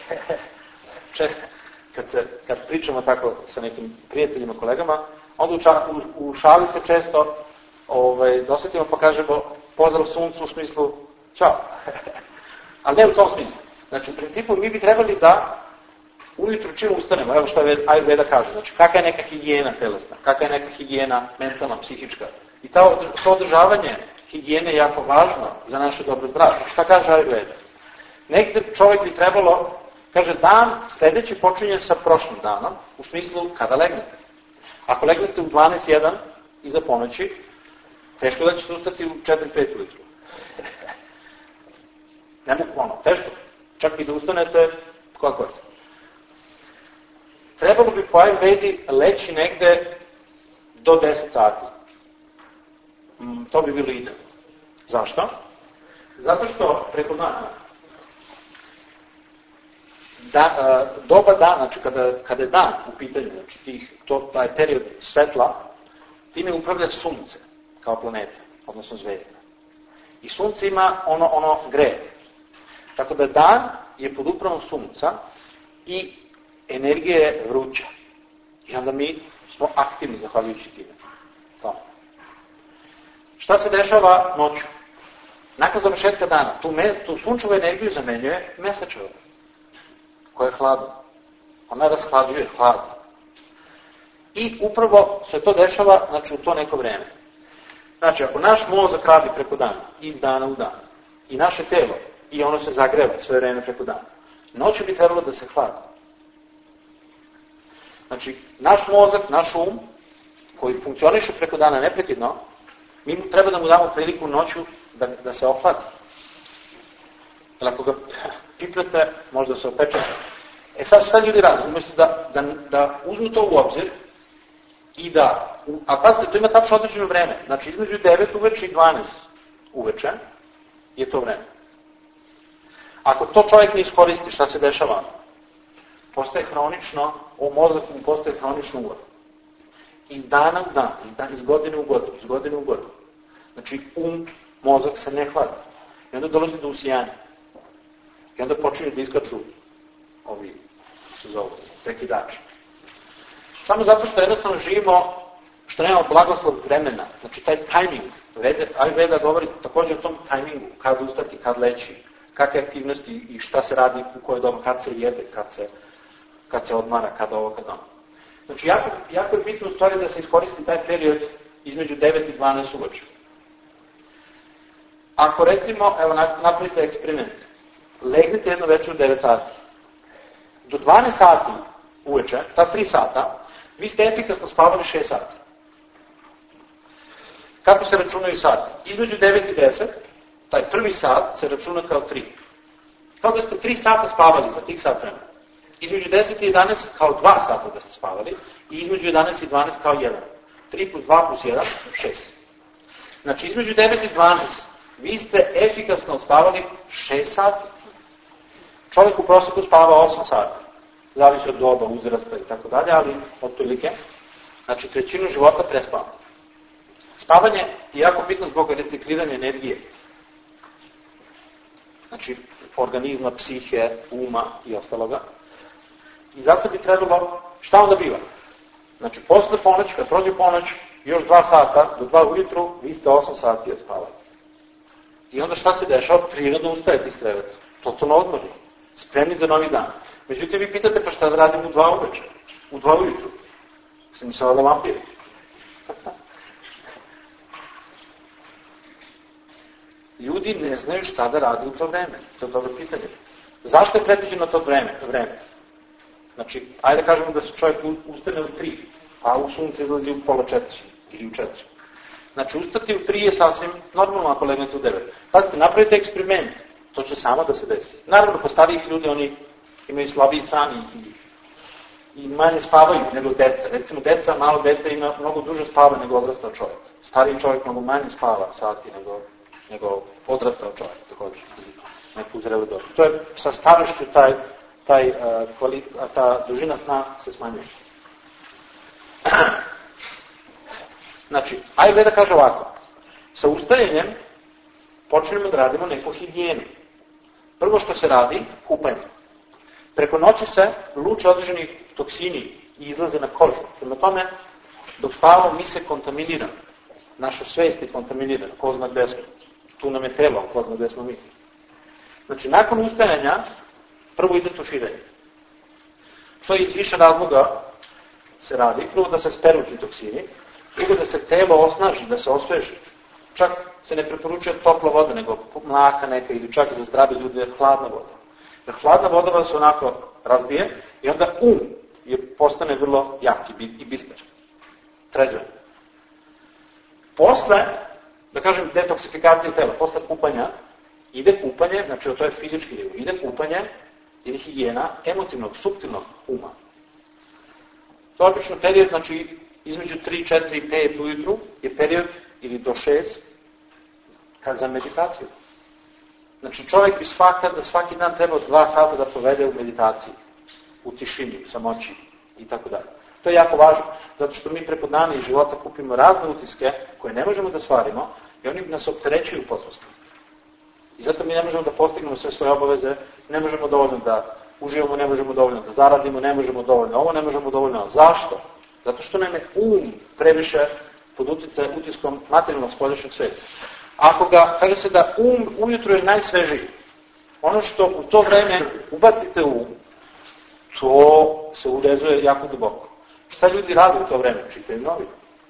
kad, se, kad pričamo tako sa nekim prijateljima, kolegama, onda u, ča, u, u šali se često ovaj, dosetimo pa kažemo pozdrav suncu u smislu čao. Ali ne u tom smislu. Znači, u principu mi bi trebali da ujutru čim ustanemo, evo što Ayurveda kaže, znači kakva je neka higijena telesna, kakva je neka higijena mentalna, psihička. I to, to održavanje higijene je jako važno za naše dobro zdravlje. Šta kaže Ayurveda? Negde čovjek bi trebalo, kaže, dan sljedeći počinje sa prošlim danom, u smislu kada legnete. Ako legnete u dvanaest jedan iza ponoći, teško da ćete ustati u četiri pet ujutru. Ne mogu ono, teško. Čak i da ustanete, koja korist. Trebalo bi po Ayurvedi leći negde do deset sati. Mm, to bi bilo idealno. Zašto? Zato što preko dana da, doba dana, znači kada, kada je dan u pitanju, znači tih, to, taj period svetla, time upravlja sunce kao planeta, odnosno zvezda. I sunce ima ono, ono greje. Tako da dan je pod upravom sunca i energija je vruća. I onda mi smo aktivni zahvaljujući time. To. Šta se dešava noću? Nakon završetka dana, tu, me, tu sunčevu energiju zamenjuje mesečeva, koja je hladna. Ona rashlađuje hladno. I upravo se to dešava, znači, u to neko vreme. Znači, ako naš mozak radi preko dana, iz dana u dan, i naše telo, i ono se zagreva sve vreme preko dana, noću bi trebalo da se hladi. Znači, naš mozak, naš um, koji funkcioniše preko dana neprekidno, mi mu treba da mu damo priliku noću da, da se ohladi. Jer ako ga pipnete, možda se opeče. E sad šta ljudi rade? Umjesto da, da, da uzmu to u obzir i da, a pazite, to ima tačno određeno vreme. Znači, između devet uveče i dvanaest uveče je to vreme. Ako to čovjek ne iskoristi, šta se dešava? Postaje hronično, u mozak mu postaje hronično umor. Iz dana u dan, iz, dan, iz godine u godinu, iz godine u godinu. Znači, um, mozak se ne hladi. I onda dolazi do usijanja. I onda počinju da iskaču ovi, se zovu, prekidači. Samo zato što jednostavno živimo, što nemamo blagoslov vremena. Znači, taj tajming, Ayurveda govori također o tom tajmingu, kad ustati, kad leći, kakve aktivnosti i šta se radi u koje doba, kad se jede, kad se, kad se odmara, kad ovo, kad ono. Znači, jako, jako je bitno u stvari da se iskoristi taj period između devet i dvanaest uveče. Ako recimo, evo napravite eksperiment, legnite jedno večer u devet sati. Do dvanaest sati uveče, ta tri sata, vi ste efikasno spavali šest sati. Kako se računaju sati? Između devet i deset, taj prvi sat se računa kao tri. Kao da ste tri sata spavali za tih sat vremena. Između deset i jedanaest kao dva sata da ste spavali i između jedanaest i dvanaest kao jedan. tri plus dva plus jedan, šest. Znači, između devet i dvanaest vi ste efikasno spavali šest sati. Čovjek u prosjeku spava osam sati. Zavisi od doba, uzrasta i tako dalje, ali otprilike. Znači, trećinu života prespava. Spavanje je jako bitno zbog recikliranja energije. Znači, organizma, psihe, uma i ostaloga. I zato bi trebalo, šta onda biva? Znači, posle ponoć, kad prođe ponoć, još dva sata, do dva ujutru, vi ste osam sati odspavali. I onda šta se dešava? Prirodno ustajete iz kreveta. Totalno odmorni. Spremni za novi dan. Međutim, vi pitate, pa šta da radim u dva uveče? U dva ujutru? Sam mislila da vampiri. Ljudi ne znaju šta da radi u to vreme. To je dobro pitanje. Zašto je predviđeno to vreme? To vreme? Znači, ajde da kažemo da se čovjek ustane u tri, a u sunce izlazi u pola četiri ili u četiri. Znači, ustati u tri je sasvim normalno ako legnete u devet. Pazite, napravite eksperiment. To će samo da se desi. Naravno, kod starijih ljudi oni imaju slabiji san i, i manje spavaju nego deca. Recimo, deca, malo dete ima mnogo duže spava nego odrastao čovjek. Stariji čovjek mnogo manje spava sati nego, nego odrastao čovjek, također. Neko uzreli dobro. To je sa starošću taj, taj, uh, kvali, ta dužina sna se smanjuje. Znači, Ayurveda kaže ovako. Sa ustajanjem počnemo da radimo neku higijenu. Prvo što se radi, kupanje. Preko noći se luče određeni toksini i izlaze na kožu. Prema tome, dok spavamo, mi se kontaminiramo. Naša svest je kontaminirana, ko zna gde smo. Tu nam je telo, ko zna gde smo mi. Znači, nakon ustajanja, prvo ide tuširanje. To je iz više razloga se radi. Prvo da se speru ti toksini, drugo da se telo osnaži, da se osveži. Čak se ne preporučuje topla voda, nego mlaka neka ili čak za zdrave ljude hladna voda. Jer hladna voda se onako razbije i onda um je postane vrlo jak i bistar. Trezven. Posle, da kažem, detoksifikacije tela, posle kupanja, ide kupanje, znači to je fizički nivo, ide kupanje ili higijena emotivnog, suptilnog uma. To je obično period, znači između tri, četiri i pet ujutru je period, ili do šest, kad za meditaciju. Znači čovjek bi svaka, svaki dan trebao dva sata da provede u meditaciji, u tišini, samoći i tako dalje. To je jako važno, zato što mi preko dana i života kupimo razne utiske koje ne možemo da stvarimo i oni nas opterećuju u podsvesti. I zato mi ne možemo da postignemo sve svoje obaveze, ne možemo dovoljno da uživamo, ne možemo dovoljno da zaradimo, ne možemo dovoljno ovo, ne možemo dovoljno. Zašto? Zato što nam je um previše pod utjecaj, utiskom materijalnog spoljašnjeg sveta. Ako ga, kaže se da um ujutro je najsvežiji, ono što u to vreme ubacite u um, to se urezuje jako duboko. Šta ljudi rade u to vreme? Čitaju novine.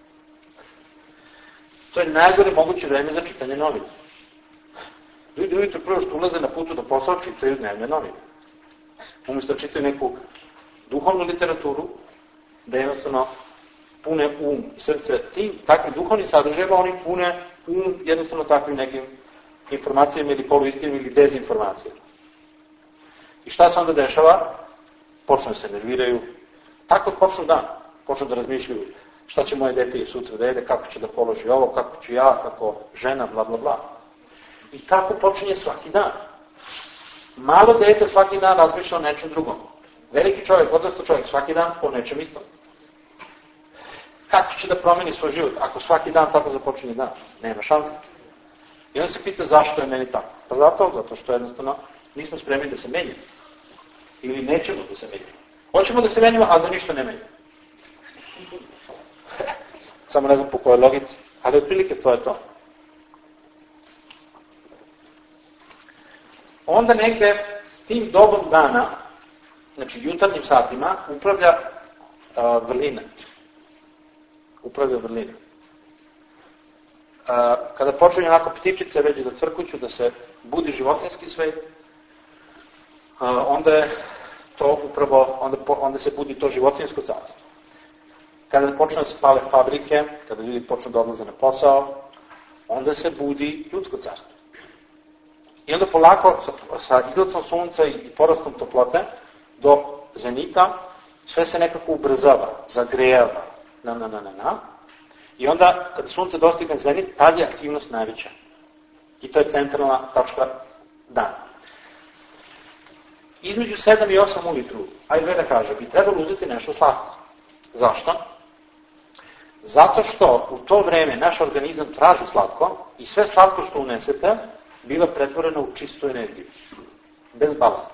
To je najgore moguće vreme za čitanje novina. Ljudi ujutro prvo što ulaze na putu do posla čitaju dnevne novine. Umjesto da čitaju neku duhovnu literaturu, da jednostavno pune um i srce tim, takvim duhovnim sadržajima, oni pune um jednostavno takvim nekim informacijama ili poluistinama ili dezinformacijama. I šta se onda dešava? Počnu da se nerviraju. Tako počnu dan. Počnu da razmišljaju šta će moje dete sutra da jede, kako će da položi ovo, kako ću ja, kako žena, bla bla bla. I tako počinje svaki dan. Malo dete svaki dan razmišlja o nečem drugom. Veliki čovjek, odrastao čovjek svaki dan o nečem istom. Kako će da promeni svoj život ako svaki dan tako započinje dan? Nema šanse. I on se pita zašto je meni tako. Pa zato, zato što jednostavno nismo spremni da se menjamo. Ili nećemo da se menjamo. Hoćemo da se menjamo, ali da ništa ne menjamo. Samo ne znam po kojoj logici, ali otprilike to je to. Onda negde tim dobom dana, znači jutarnjim satima, upravlja uh, vrlina. Upravlja vrlina. Uh, kada počinje onako ptičice već da crkuću, da se budi životinski svet, uh, onda je to upravo, onda, onda se budi to životinsko carstvo. Kada počne da se pale fabrike, kada ljudi počnu da odlaze na posao, onda se budi ljudsko carstvo. I onda polako sa, sa izlacom sunca i porastom toplote do zenita sve se nekako ubrzava, zagrejava, na, na, na, na, na. I onda kada sunce dostigne zenit, tad je aktivnost najveća. I to je centralna tačka dana. Između sedam i osam ujutru, Ajurveda kaže, bi trebalo uzeti nešto slatko. Zašto? Zato što u to vreme naš organizam traži slatko i sve slatko što unesete biva pretvoreno u čistu energiju. Bez balasta.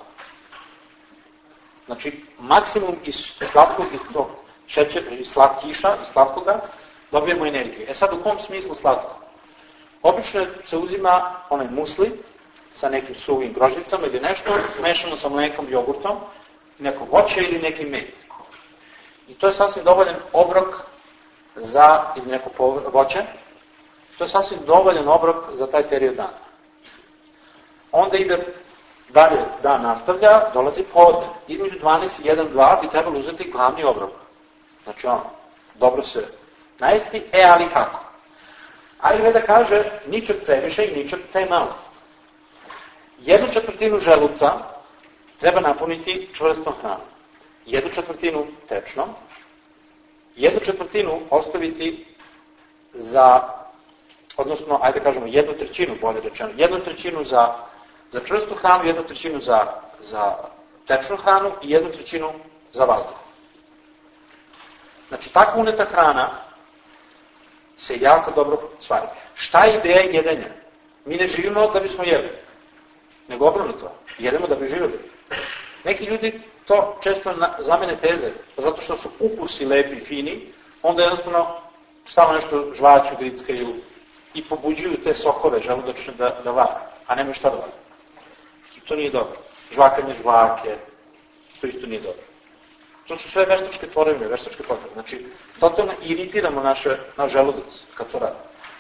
Znači, maksimum iz slatkog, iz tog šećer, iz slatkiša, iz slatkoga, dobijemo energiju. E sad, u kom smislu slatko? Obično se uzima onaj musli sa nekim suvim grožđicama ili nešto, mešano sa mlekom, jogurtom, neko voće ili neki med. I to je sasvim dovoljan obrok za, ili neko voće, to je sasvim dovoljan obrok za taj period dana. Onda ide dalje, dan nastavlja, dolazi podne. Između dvanaest i jedan do dva bi trebalo uzeti glavni obrok. Znači ono, dobro se najesti, e ali kako? Ajurveda kaže, ničeg previše i ničeg premalo. Jednu četvrtinu želuca treba napuniti čvrstom hranom. Jednu četvrtinu tečnom, jednu četvrtinu ostaviti za, odnosno, ajde kažemo, jednu trećinu, bolje rečeno, jednu trećinu za, za čvrstu hranu, jednu trećinu za, za tečnu hranu i jednu trećinu za vazduh. Znači, tako uneta hrana se jako dobro stvari. Šta je ideja jedenja? Mi ne živimo da bismo jeli, nego obrnuto. Jedemo da bi živjeli. Neki ljudi to često zamene teze, zato što su ukusi lepi i fini, onda jednostavno stalno nešto žvaću, grickaju i pobuđuju te sokove želudačne da, da vare, a nemaju šta da vare. I to nije dobro. Žvakanje žvake, to isto nije dobro. To su sve veštačke tvorevine, veštačke potrebe. Znači, totalno iritiramo naše, naš želudac kad to radi.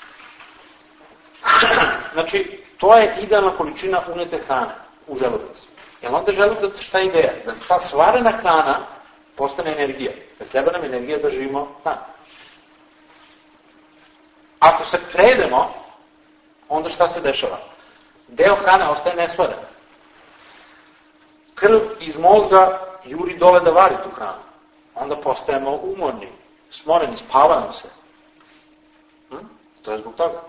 Znači, to je idealna količina unete hrane u želudac. Jer onda želudac šta je ideja? Da ta svarena hrana postane energija. Da treba nam energija da živimo dan. Ako se prejedemo, onda šta se dešava? Deo hrane ostaje nesvaren. Krv iz mozga juri dole da vari tu hranu. Onda postajemo umorni, smoreni, spavamo se. Hm? To je zbog toga.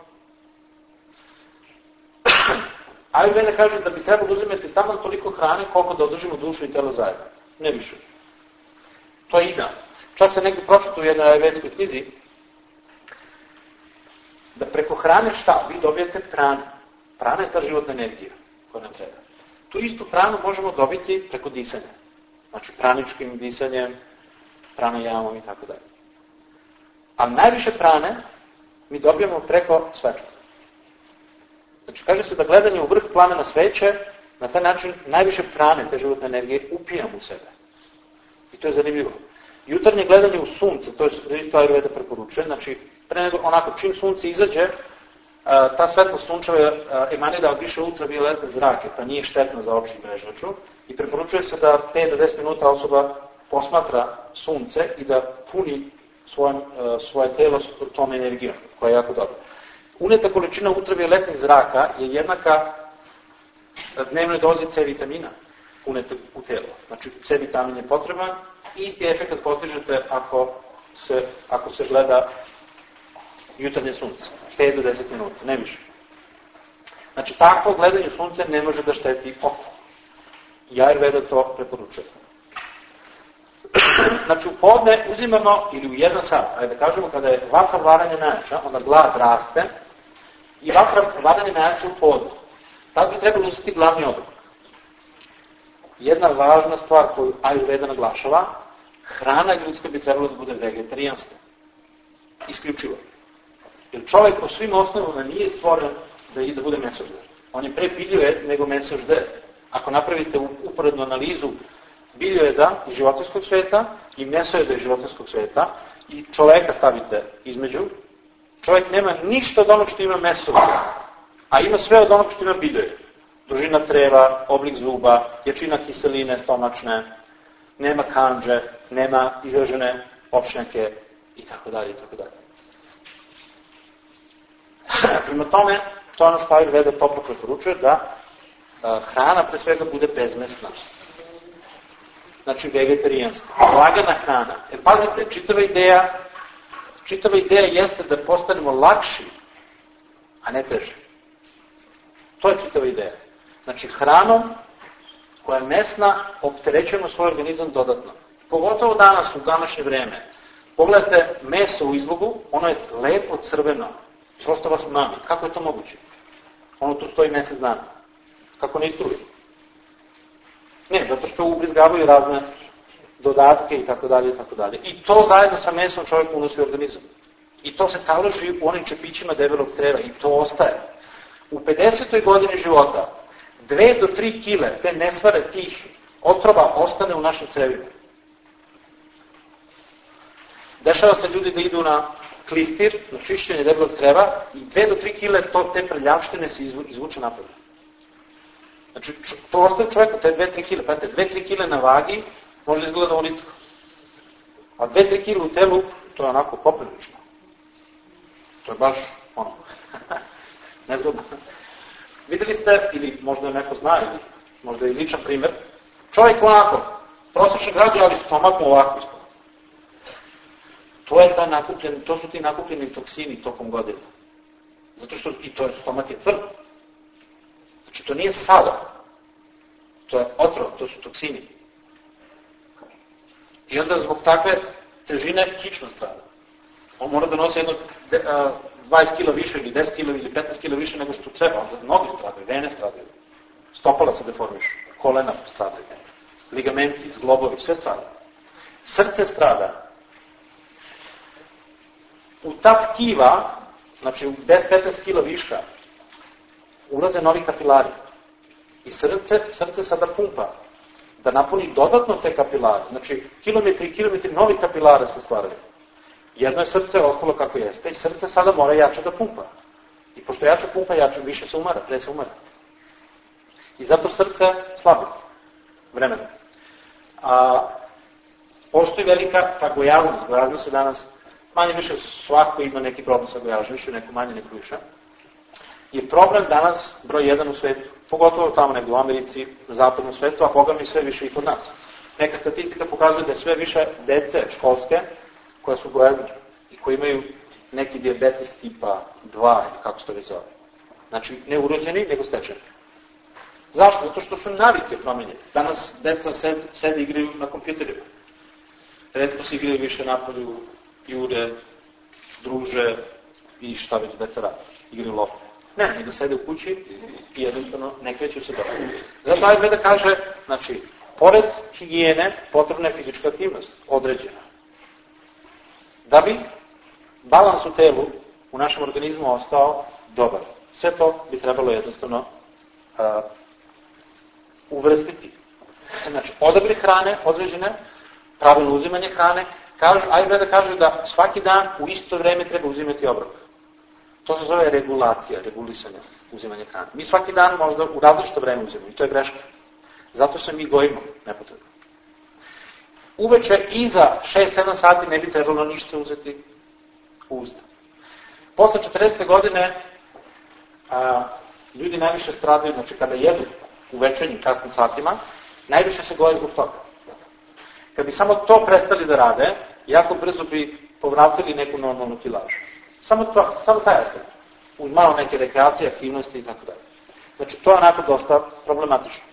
Ajurveda kaže da bi trebalo uzimati tamo toliko hrane koliko da održimo dušu i telo zajedno. Ne više. To je idealno. Čak se negdje pročito u jednoj ajurvedskoj knjizi da preko hrane šta? Vi dobijete pranu. Prana je ta životna energija koja nam treba. Tu istu pranu možemo dobiti preko disanja. Znači praničkim disanjem, pranajamom i tako dalje. A najviše prane mi dobijamo preko svečka. Znači kaže se da gledanje u vrh plamena sveće, na taj način najviše prane te životne energije upijamo u sebe. I to je zanimljivo. Jutarnje gledanje u sunce, to je isto Ajurveda preporučuje, znači pre nego onako čim sunce izađe, ta svetlost sunčeva emanira od više ultravioletne zrake, pa nije štetna za oči i mrežnjaču i preporučuje se da pet do deset minuta osoba posmatra sunce i da puni svoje, svoje telo tom energijom, koja je jako dobra. Uneta količina ultravioletnih zraka je jednaka dnevnoj dozi C vitamina unete u telo. Znači C vitamin je potreban i isti efekt postižete ako se, ako se gleda jutarnje sunce. pet do deset minuta, ne više. Znači takvo gledanje sunce ne može da šteti oko. I Ajurveda to preporučuje. Znači u podne uzimamo, ili u jedan sat, ajde da kažemo, kada je vatra varanja najjača, onda glad raste i vatra varanja najjača u podne. Tad bi trebalo uzeti glavni obrok. Jedna važna stvar koju Ajurveda naglašava, hrana ljudska bi trebalo da bude vegetarijanska. Isključivo. Jer čovjek po svim osnovama nije stvoren da i da bude mesožder. On je pre biljojed nego mesožder. Ako napravite uporednu analizu biljojeda iz životinjskog sveta i mesojeda iz životinjskog sveta i čoveka stavite između, čovjek nema ništa od onog što ima mesožder, a ima sve od onog što ima biljojed. Dužina creva, oblik zuba, jačina kiseline stomačne, nema kandže, nema izražene opšnjake i tako dalje i tako dalje. Prema tome, to je ono što Ajurveda toplo preporučuje, da a, hrana pre svega bude bezmesna. Znači vegetarijanska. Lagana hrana. Jer pazite, čitava ideja, čitava ideja jeste da postanemo lakši, a ne teži. To je čitava ideja. Znači hranom koja je mesna, opterećujemo svoj organizam dodatno. Pogotovo danas, u današnje vreme. Pogledajte meso u izlogu, ono je lepo crveno. Prosto vas mami. Kako je to moguće? Ono tu stoji mesec dana. Kako ne istruji? Ne, zato što ubrizgavaju razne dodatke i tako dalje i tako dalje. I to zajedno sa mesom čovjek unosi u organizam. I to se taloži u onim čepićima debelog creva i to ostaje. U pedesetoj godini života dve do tri kile te nesvare tih otrova ostane u našim crevima. Dešava se ljudi da idu na klistir, na čišćenje debelog creva i dve do tri kile to, te prljavštine se izvuče napad. Znači, to ostaje čovjeku, te dve do tri kile. Pazite, dve do tri kile na vagi može izgleda ulicko. A dve do tri kile u telu, to je onako poprilično. To je baš, ono, nezgodno. Videli ste, ili možda neko zna, ili možda je ličan primjer, čovjek onako, prosječan građan, ali stomak mu ovako ispod. To je ta nakupljen, to su ti nakupljeni toksini tokom godine. Zato što i to je, stomak je tvrd. Znači to nije salo. To je otrov, to su toksini. I onda zbog takve težine kično strada. On mora da nosi jedno dvadeset kila više ili deset kila ili petnaest kila više nego što treba. Onda noge stradaju, vene stradaju. Stopala se deformišu, kolena stradaju. Ligamenti, zglobovi, sve stradaju. Srce strada. U ta tkiva, znači u deset do petnaest kila viška, ulaze novi kapilari. I srce, srce sada pumpa da napuni dodatno te kapilare. Znači, kilometri i kilometri novi kapilara se stvaraju. Jedno je srce ostalo kako jeste i srce sada mora jače da pumpa. I pošto jače pumpa, jače više se umara, pre se umara. I zato srce slabi vremena. A postoji velika ta gojaznost. Gojaznost se danas, manje više svako ima neki problem sa gojažnošću, neko manje, neko više. Je problem danas broj jedan u svetu. Pogotovo tamo negdje u Americi, na zapadnom svetu, a Boga mi sve više i kod nas. Neka statistika pokazuje da je sve više dece školske, koja su gojazne i koji imaju neki dijabetes tipa dva, ili kako se to već zove. Znači, ne urođeni, nego stečeni. Zašto? Zato što su navike promenjene. Danas deca sed, sede i igraju na kompjuterima. Retko se igraju više napolju, jure, druže i šta već deca rade. Igraju lopte. Ne, nego sede u kući i jednostavno ne kreću se dobro. Zato Ajurveda kaže, znači, pored higijene potrebna je fizička aktivnost, određena. Da bi balans u telu, u našem organizmu ostao dobar. Sve to bi trebalo jednostavno uh, uvrstiti. Znači, odabir hrane određene, pravilno uzimanje hrane. Ajurveda kaže da svaki dan u isto vreme treba uzimati obrok. To se zove regulacija, regulisanje uzimanja hrane. Mi svaki dan možda u različito vreme uzimamo i to je greška. Zato se mi gojimo nepotrebno. Uveče iza šest sedam sati ne bi trebalo ništa uzeti u usta. Posle četrdesete godine a, ljudi najviše stradaju, znači kada jedu u večernjim kasnim satima, najviše se goje zbog toga. Kad bi samo to prestali da rade, jako brzo bi povratili neku normalnu kilažu. Samo, to, samo taj aspekt. Uz malo neke rekreacije, aktivnosti i tako dalje. Znači, to je onako dosta problematično.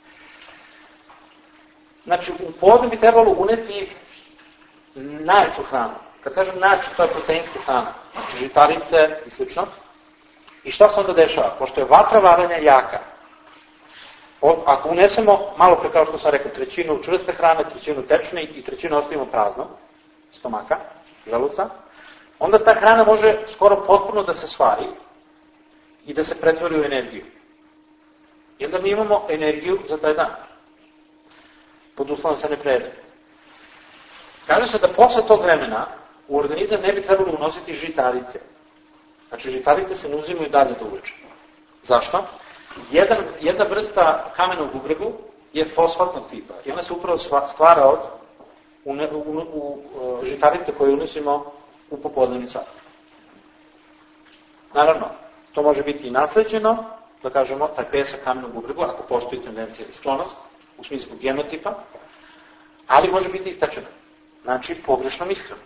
Znači, u podne bi trebalo uneti najjaču hranu. Kad kažem najjaču, to je proteinska hrana. Znači, žitarice i slično. I šta se onda dešava? Pošto je vatra varanja jaka, ako unesemo, malo pre kao što sam rekao, trećinu čvrste hrane, trećinu tečne i trećinu ostavimo prazno, stomaka, želuca, onda ta hrana može skoro potpuno da se svari i da se pretvori u energiju. I onda mi imamo energiju za taj dan. Pod uslovom se ne prede. Kaže se da posle tog vremena u organizam ne bi trebalo unositi žitarice. Znači žitarice se ne uzimaju dalje do uveče. Zašto? Jedan, jedna vrsta kamenog bubregu je fosfatnog tipa i ona se upravo stvara od u, u, u, u žitarice koje unosimo u popodnevni sat. Naravno, to može biti i nasleđeno, da kažemo, taj pesak kamenog bubregu, ako postoji tendencija i sklonost, u smislu genotipa, ali može biti i stečeno. Znači, pogrešnom ishranom.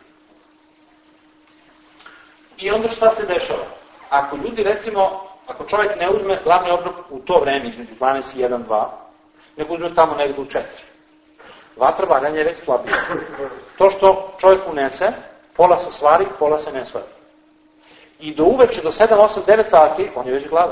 I onda šta se dešava? Ako ljudi, recimo, ako čovjek ne uzme glavni obrok u to vreme, između dvanaest i jedan dva, nego uzme tamo negdje u četiri. Vatra varanja je već slabija. To što čovjek unese, pola se svari, pola se ne svari. I do uveče, do sedam, osam, devet sati, on je već gladan.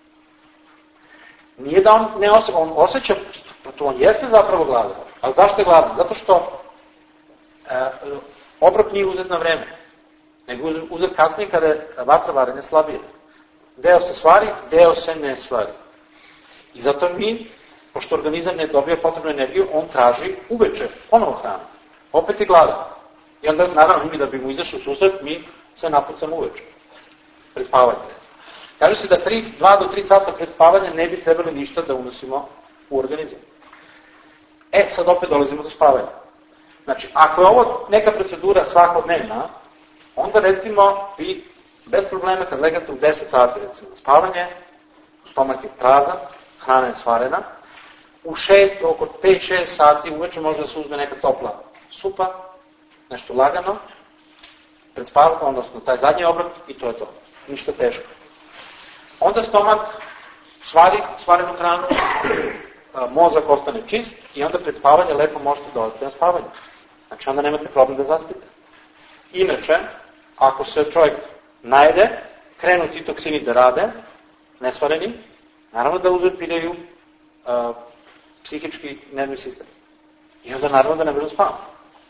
Nije da on ne osjeća, on osjeća, to on jeste zapravo gladan. Ali zašto je gladan? Zato što e, obrok nije uzet na vreme, nego uzet kasnije kada je vatra varanja slabija. Deo se svari, deo se ne svari. I zato mi, pošto organizam ne dobije potrebnu energiju, on traži uveče ponovo hranu. Opet je gladan. I onda, naravno, mi da bi mu izašli u susret, mi se napucamo uveče. Pred spavanje, recimo. Kaže se da dva do tri sata pred spavanje ne bi trebali ništa da unosimo u organizam. E, sad opet dolazimo do spavanja. Znači, ako je ovo neka procedura svakodnevna, onda recimo vi bez problema kad legate u deset sati, recimo, na spavanje, stomak je prazan, hrana je svarena, u šest, oko pet šest sati uveče može da se uzme neka topla supa, nešto lagano, pred spavanje, odnosno taj zadnji obrok i to je to. Ništa teško. Onda stomak svari svarenu hranu, mozak ostane čist i onda pred spavanje lepo možete dodati na spavanje. Znači onda nemate problem da zaspite. Inače, ako se čovjek najede, krenu ti toksini da rade, nesvareni, naravno da uzurpiraju uh, psihički nervni sistem. I onda naravno da ne može da spavamo.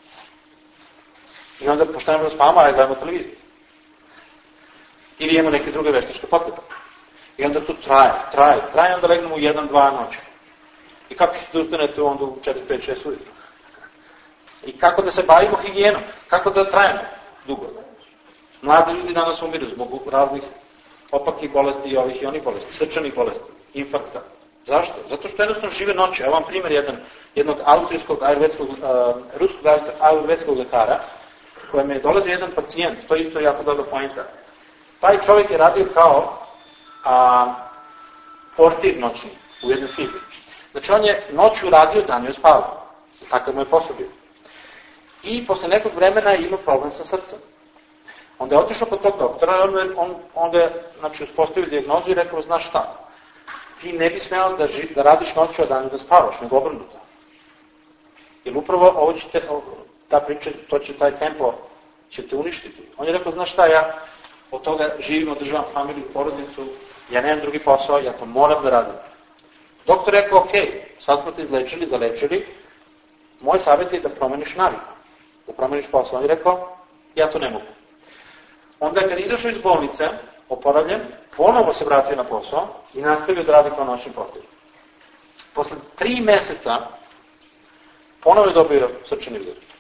I onda, pošto ne može da spavamo, ajde gledamo televiziju. Ili imamo neke druge veštačke potrebe. I onda to traje, traje, traje, onda legnemo u jedan dva noću. I kako ćete da ustanete onda u četiri pet šest ujutru? I kako da se bavimo higijenom? Kako da trajemo dugo? Mladi ljudi danas umiru zbog raznih opakih bolesti i ovih i onih bolesti, srčanih bolesti, infarkta. Zašto? Zato što jednostavno žive noći. Evo vam primjer jedan, jednog austrijskog, ajurvedskog, uh, ruskog ajurvedskog lekara, kojem je dolazio jedan pacijent, to isto je jako dobro pojenta. Taj čovjek je radio kao a, portir noćni u jednoj firmi. Znači on je noću radio, danju je spavao. Takav mu je posao bio. I posle nekog vremena je imao problem sa srcem. Onda je otišao kod tog doktora i on, on, on ga znači, uspostavio dijagnozu i rekao, znaš šta, ti ne bi smeo da, ži, da radiš noću, a danju da spavaš, nego obrnuto. Jer upravo ovo ćete, ta priča, to će taj tempo će te uništiti. On je rekao, znaš šta, ja od toga živim, održavam familiju, porodicu, ja nemam drugi posao, ja to moram da radim. Doktor rekao, ok, sad smo te izlečili, zalečili, moj savjet je da promeniš naviku, da promeniš posao. On je rekao, ja to ne mogu. Onda kad izašao iz bolnice, oporavljen, ponovo se vratio na posao i nastavio da radi kao noćni portir. Posle tri meseca ponovo je dobio srčani udar.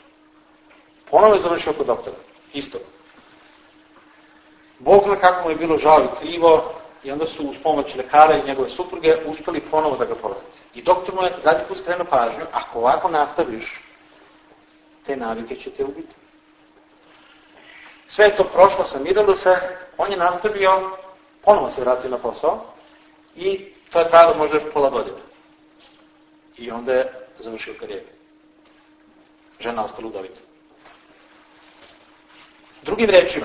Ponovo je završio kod doktora. Isto. Bog zna kako mu je bilo žao i krivo i onda su uz pomoć lekara i njegove supruge uspeli ponovo da ga povrati. I doktor mu je zadnji put skrenuo pažnju, ako ovako nastaviš, te navike će te ubiti. Sve je to prošlo, samiralo se, on je nastavio, ponovo se vratio na posao i to je trajalo možda još pola godine. I onda je završio karijeru. Žena ostala udovica. Drugim rečima,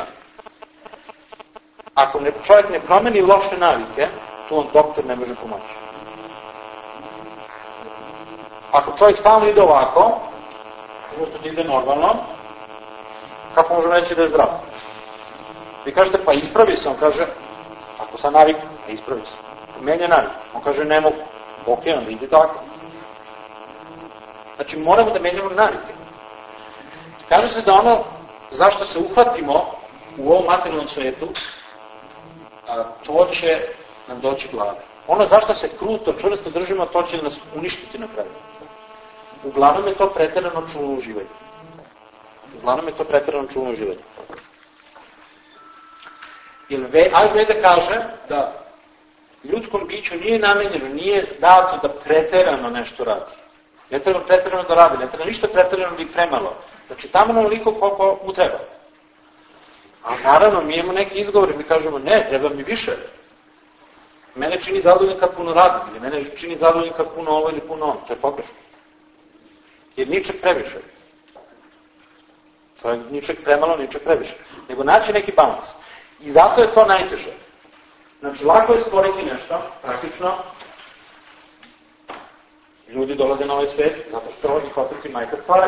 ako ne, čovjek ne promeni loše navike, tu on doktor ne može pomoći. Ako čovjek stalno ide ovako, umesto da ide normalno, kako možemo reći da je zdrav? Vi kažete, pa ispravi se, on kaže, ako sam navik, pa ispravi se. Menja navik. On kaže, ne mogu. Ok, onda ide tako. Znači, moramo da menjamo navike. Kaže se da ono, zašto se uhvatimo u ovom materijalnom svetu, a, to će nam doći glave. Ono zašto se kruto, čvrsto držimo, to će nas uništiti na kraju. Uglavnom je to preterano čulno uživanje. Uglavnom je to preterano čulno uživanje. Jer Ajurveda kaže da ljudskom biću nije namenjeno, nije dato da preterano nešto radi. Ne treba preterano da radi, ne treba ništa preterano ni premalo. Znači tamo onoliko koliko mu treba. A naravno, mi imamo neki izgovori, mi kažemo, ne, treba mi više. Mene čini zadovoljno kad puno radim, ili mene čini zadovoljno kad puno ovo ili puno ono. To je pogrešno. Jer ničeg previše. To je ničeg premalo, ničeg previše. Nego naći neki balans. I zato je to najteže. Znači, lako je stvoriti nešto, praktično, ljudi dolaze na ovaj svijet, zato što ih otac i majka stvaraju.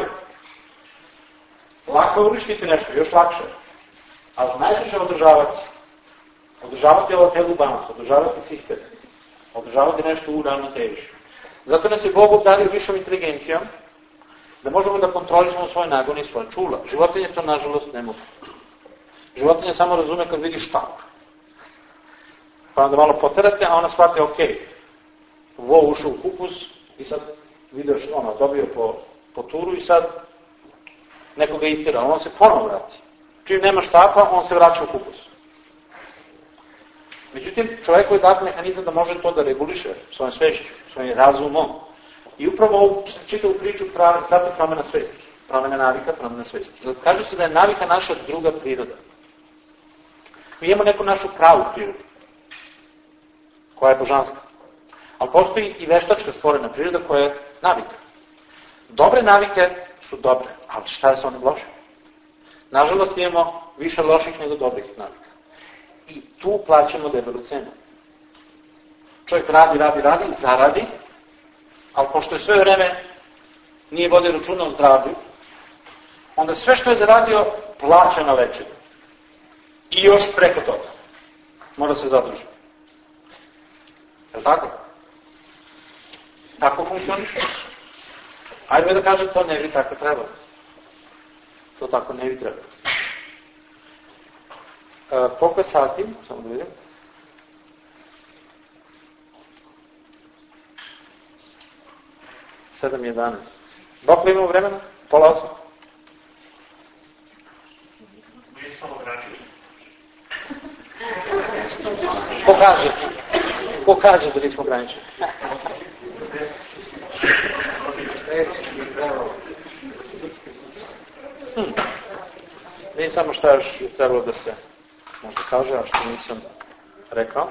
Lako je uništiti nešto, još lakše. Ali najteže je održavati. Održavati ovo telu balans, održavati sistem. Održavati nešto u ravnoteži. Zato nas je Bog obdario višom inteligencijom, da možemo da kontrolišemo svoje nagone i svoje čula. Životinje to, nažalost, ne mogu. Životinje samo razume kad vidi štak. Pa onda malo poterate, a ona shvati, ok, vo ušao u kupus i sad vidiš, ono, dobio po, po turu i sad nekoga istira, on se ponovo vrati. Čim nema štapa, on se vraća u kupus. Međutim, čovjeku je dat mehanizam da može to da reguliše svojom svešću, svojim razumom. I upravo ovu čitavu priču prati promjena svesti. Promjena navika, promjena svesti. Kaže se da je navika naša druga priroda. Mi imamo neku našu pravu prirodu, koja je božanska. Ali postoji i veštačka stvorena priroda koja je navika. Dobre navike su dobre, ali šta je sa onim lošim? Nažalost imamo više loših nego dobrih navika. I tu plaćamo debelu cenu. Čovjek radi, radi, radi, zaradi, ali pošto je sve vreme nije vodio računa o zdravlju, onda sve što je zaradio plaća na večer. I još preko toga. Mora se zaduži. Je li tako? Tako funkcioniše. Ajde da kažem, to ne bi tako trebalo. To tako ne bi trebalo. E, koliko je sati? Samo da vidim. sedam jedanaest. Dok li imamo vremena? Pola osam? Nismo ograničili. Ko kaže? Ko kaže da nismo ograničili? Hmm. Nije samo šta još trebalo da se možda kaže, a što nisam rekao.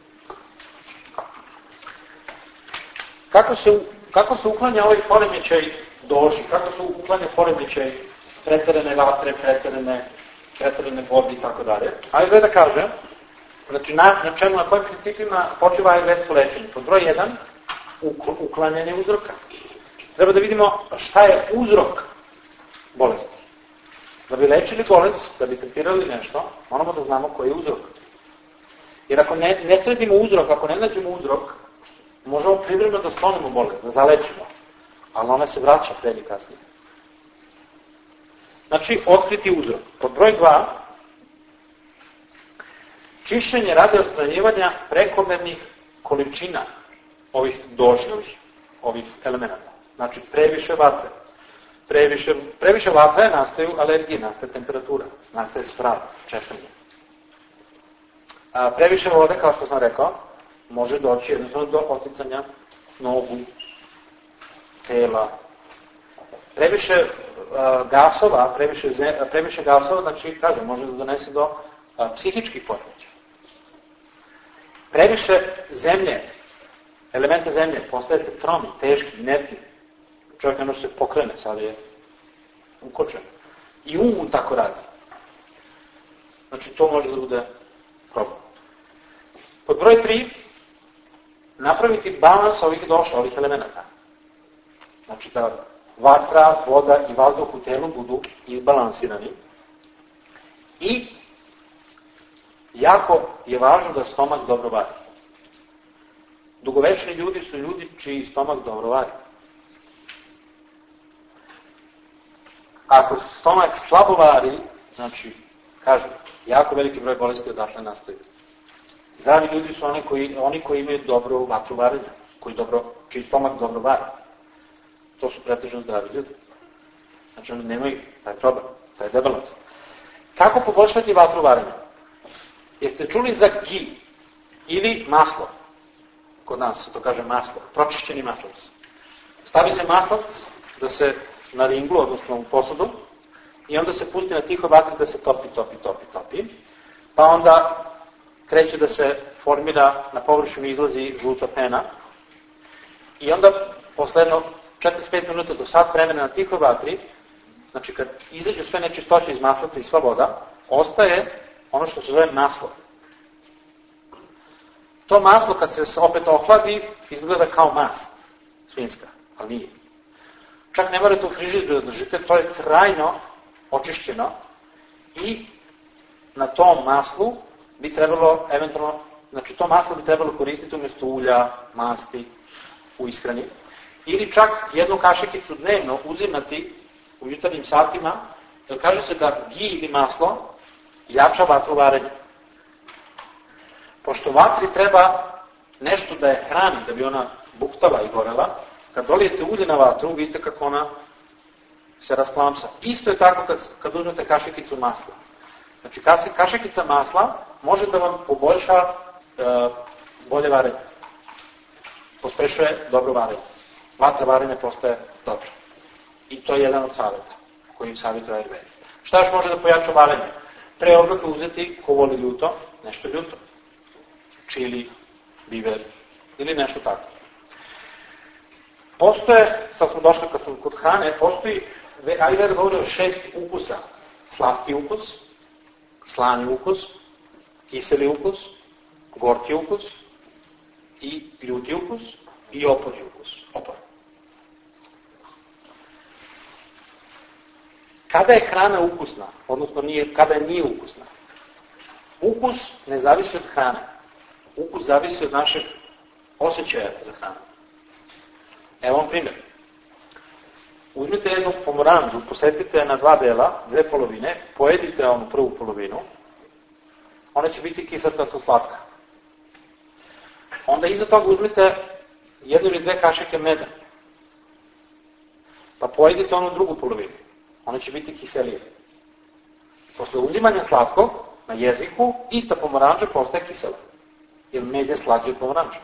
Kako se, kako se uklanja ovaj poremećaj doži? Kako se uklanja poremećaj preterane vatre, preterane, preterane vode i tako dalje? Ajurveda kaže, znači na, na čemu, na kojim principima počiva ajurvedsko lečenje? Pod broj jedan, uklanjanje uzroka. Treba da vidimo šta je uzrok bolesti. Da bi lečili bolest, da bi tretirali nešto, moramo da znamo koji je uzrok. Jer ako ne, ne sredimo uzrok, ako ne nađemo uzrok, možemo privremeno da sklonimo bolest, da zalečimo. Ali ona se vraća pre ili kasnije. Znači, otkriti uzrok. Pod broj dva, čišćenje radi odstranjivanja prekomernih količina ovih doži, ovih, ovih elemenata. Znači, previše vatre. previše, previše vatre nastaju alergije, nastaje temperatura, nastaje sfrav, češljanje. A previše vode, kao što sam rekao, može doći jednostavno do oticanja nogu, tela. Previše uh, gasova, previše, previše gasova, znači, kažem, može da donese do uh, psihičkih poremećaja. Previše zemlje, elemente zemlje, postajete tromi, teški, inertni. Čovjek ne može se pokrene, sad je ukočen. I um mu tako radi. Znači, to može da bude problem. Pod broj tri, napraviti balans ovih došla, ovih elemenata. Znači, da vatra, voda i vazduh u telu budu izbalansirani. I jako je važno da stomak dobro vari. Dugovečni ljudi su ljudi čiji stomak dobro vari. Ako stomak slabo vari, znači, kažem, jako veliki broj bolesti odatle nastaju. Zdravi ljudi su oni koji, oni koji imaju dobro vatru varenja, koji dobro, čiji stomak dobro vari. To su pretežno zdravi ljudi. Znači oni nemaju taj problem, taj debalans. Kako poboljšati vatru varenja? Jeste čuli za gi ili maslo? Kod nas se to kaže maslo, pročišćeni maslac. Stavi se maslac da se na ringlu, odnosno u posudu, i onda se pusti na tiho vatri da se topi, topi, topi, topi. Pa onda kreće da se formira, na površinu izlazi žuta pena. I onda posle jedno četrdeset pet minuta do sat vremena na tihoj vatri, znači kad izađu sve nečistoće iz maslaca i sva voda, ostaje ono što se zove maslo. To maslo kad se opet ohladi izgleda kao mast svinjska, ali nije. Čak ne morate u frižideru da držite, to je trajno očišćeno i na tom maslu bi trebalo eventualno, znači to maslo bi trebalo koristiti umjesto ulja, masti u ishrani. Ili čak jednu kašikicu dnevno uzimati u jutarnjim satima, jer kaže se da gi ili maslo jača vatru varenja. Pošto vatri treba nešto da je hrani, da bi ona buktala i gorela, kad dolijete ulje na vatru, vidite kako ona se rasplamsa. Isto je tako kad, kad uzmete kašikicu masla. Znači kašikica masla može da vam poboljša e, bolje varenje. Pospešuje dobro varenje. Vatra varenja postaje dobro. I to je jedan od savjeta koji savjetuje Ayurveda. Šta još može da pojača varenje? Pre obroka uzeti, ko voli ljuto, nešto ljuto. Čili, biber ili nešto tako. Postoje, sad smo došli kad smo kod hrane, postoji, Ayurveda govori o šest ukusa. Slatki ukus, slani ukus, kiseli ukus, gorki ukus i ljuti ukus i oporni ukus. Opor. Kada je hrana ukusna, odnosno nije, kada je nije ukusna? Ukus ne zavisi od hrane. Ukus zavisi od našeg osjećaja za hranu. Evo vam primjer. Uzmite jednu pomoranđu, posecite na dva dela, dve polovine, pojedite onu prvu polovinu, ona će biti kiselkasto slatka. Onda iza toga uzmite jednu ili dve kašike meda, pa pojedite onu drugu polovinu, ona će biti kiselija. Posle uzimanja slatkog na jeziku, ista pomoranđa postaje kisela, jer med je slađe od pomoranđa.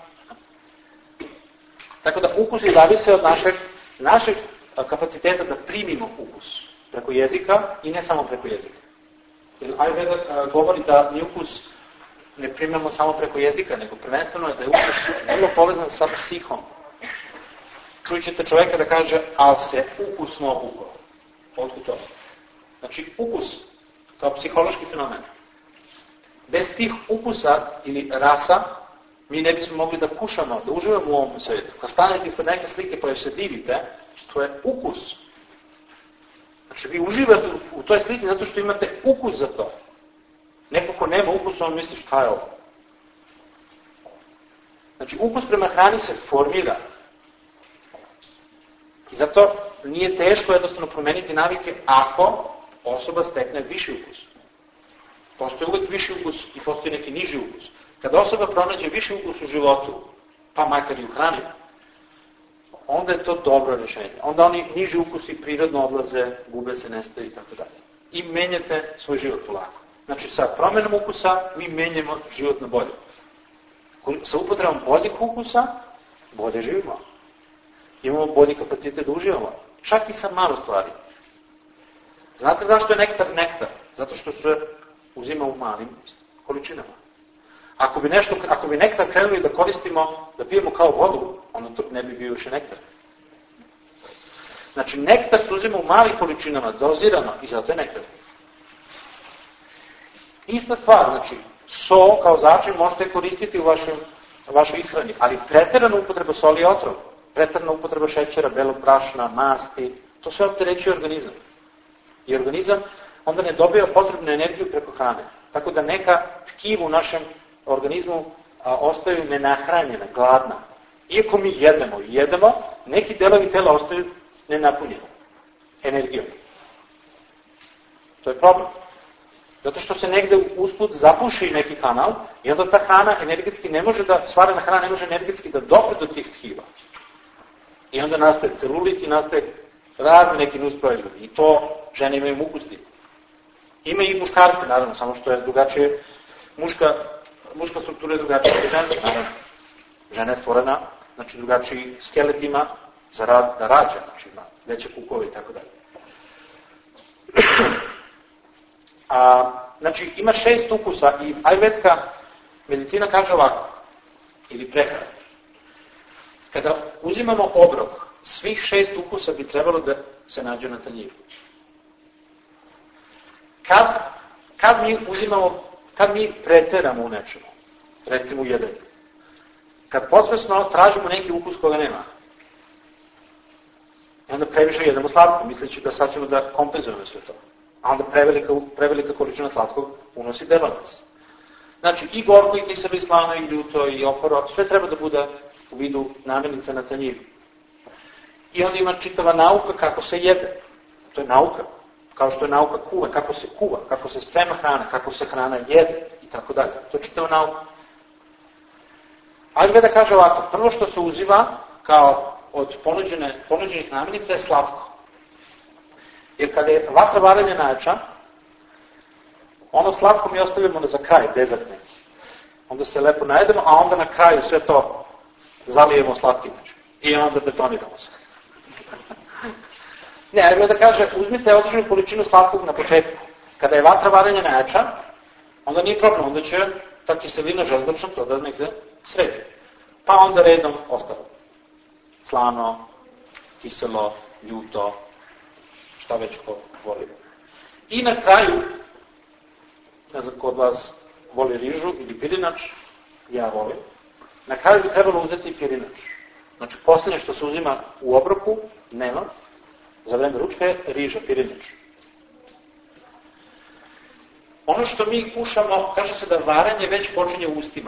Tako da ukus je zavise od našeg, našeg kapaciteta da primimo ukus preko jezika i ne samo preko jezika. Jer Ayurveda govori da ni ukus ne primamo samo preko jezika, nego prvenstveno je da je ukus vrlo povezan sa psihom. Čućete čoveka da kaže, ali se ukusno obukao. Otkud to? Znači, ukus kao psihološki fenomen. Bez tih ukusa ili rasa mi ne bismo mogli da kušamo, da uživamo u ovom svijetu. Kad stanete ispred neke slike koje se divite, to je ukus. Znači, vi uživate u toj slici zato što imate ukus za to. Neko ko nema ukus, on misli šta je ovo. Znači, ukus prema hrani se formira. I zato nije teško jednostavno promeniti navike ako osoba stekne viši ukus. Postoji uvijek viši ukus i postoji neki niži ukus. Kada osoba pronađe viši ukus u životu, pa makar i u hrani, onda je to dobro rješenje. Onda oni niži ukusi prirodno odlaze, gube se, nestaju i tako dalje. I menjate svoj život polako. Znači sa promjenom ukusa mi menjamo život na bolje. Sa upotrebom boljeg ukusa bolje živimo. Imamo bolji kapacitet da uživamo. Čak i sa malo stvari. Znate zašto je nektar nektar? Zato što se uzima u malim količinama. Ako bi, nešto, ako bi nektar krenuli da koristimo, da pijemo kao vodu, onda to ne bi bio više nektar. Znači, nektar se uzima u malim količinama, dozirano, i zato je nektar. Ista stvar, znači, so kao začin možete koristiti u vašem, vašoj ishrani, ali preterana upotreba soli je otrov. Preterana upotreba šećera, belog brašna, masti, to sve opterećuje organizam. I organizam onda ne dobija potrebnu energiju preko hrane. Tako da neka tkiva u našem organizmu a, ostaju nenahranjena, gladna. Iako mi jedemo i jedemo, neki delovi tela ostaju nenapunjeni energijom. To je problem. Zato što se negde usput zapuši neki kanal i onda ta hrana energetski ne može da, stvarana hrana ne može energetski da dopre do tih tkiva. I onda nastaje celulit i nastaje razni neki nusproizvodi. I to žene imaju mukosti. Ima i muškarci, naravno, samo što je drugačije, muška, muška struktura je drugačija od ženska, naravno. Žena je stvorena, znači drugačiji skelet ima za rad, da rađa, znači ima veće kukove i tako dalje. A, znači ima šest ukusa i ajurvedska medicina kaže ovako, ili prehrana. Kada uzimamo obrok, svih šest ukusa bi trebalo da se nađe na tanjiru. Kad, kad mi uzimamo, kad mi preteramo u nečemu, recimo u jedenju, kad posvesno tražimo neki ukus koga nema, i onda previše jedemo slatko, misleći da sad ćemo da kompenzujemo sve to. A onda prevelika, prevelika količina slatkog unosi debalans. Znači i gorko, i kiselo, i slano, i ljuto, i oporo, sve treba da bude u vidu namirnica na tanjiru. I onda ima čitava nauka kako se jede. To je nauka. Kao što je nauka kuva, kako se kuva, kako se sprema hrana, kako se hrana jede i tako dalje. To je čitava nauka. Ajurveda kaže ovako, prvo što se uzima kao od ponuđene, ponuđenih namirnica je slatko. Jer kada je vatra varenja najjača, ono slatko mi ostavljamo za kraj, dezert neki. Onda se lepo najedemo, a onda na kraju sve to zalijemo slatkim nečim. I onda betoniramo se. Ne, ajde da kaže, uzmite određenu količinu slatkog na početku. Kada je vatra varenja najjača, onda nije problem, onda će ta kiselina železnična to da negde sredi. Pa onda redom ostalo. Slano, kiselo, ljuto, šta već ko voli. I na kraju, ne znam ko od vas voli rižu ili pirinač, ja volim, na kraju bi trebalo uzeti pirinač. Znači, posljednje što se uzima u obroku, nema, za vreme ručka je riža, pirinač. Ono što mi kušamo, kaže se da varanje već počinje u ustima.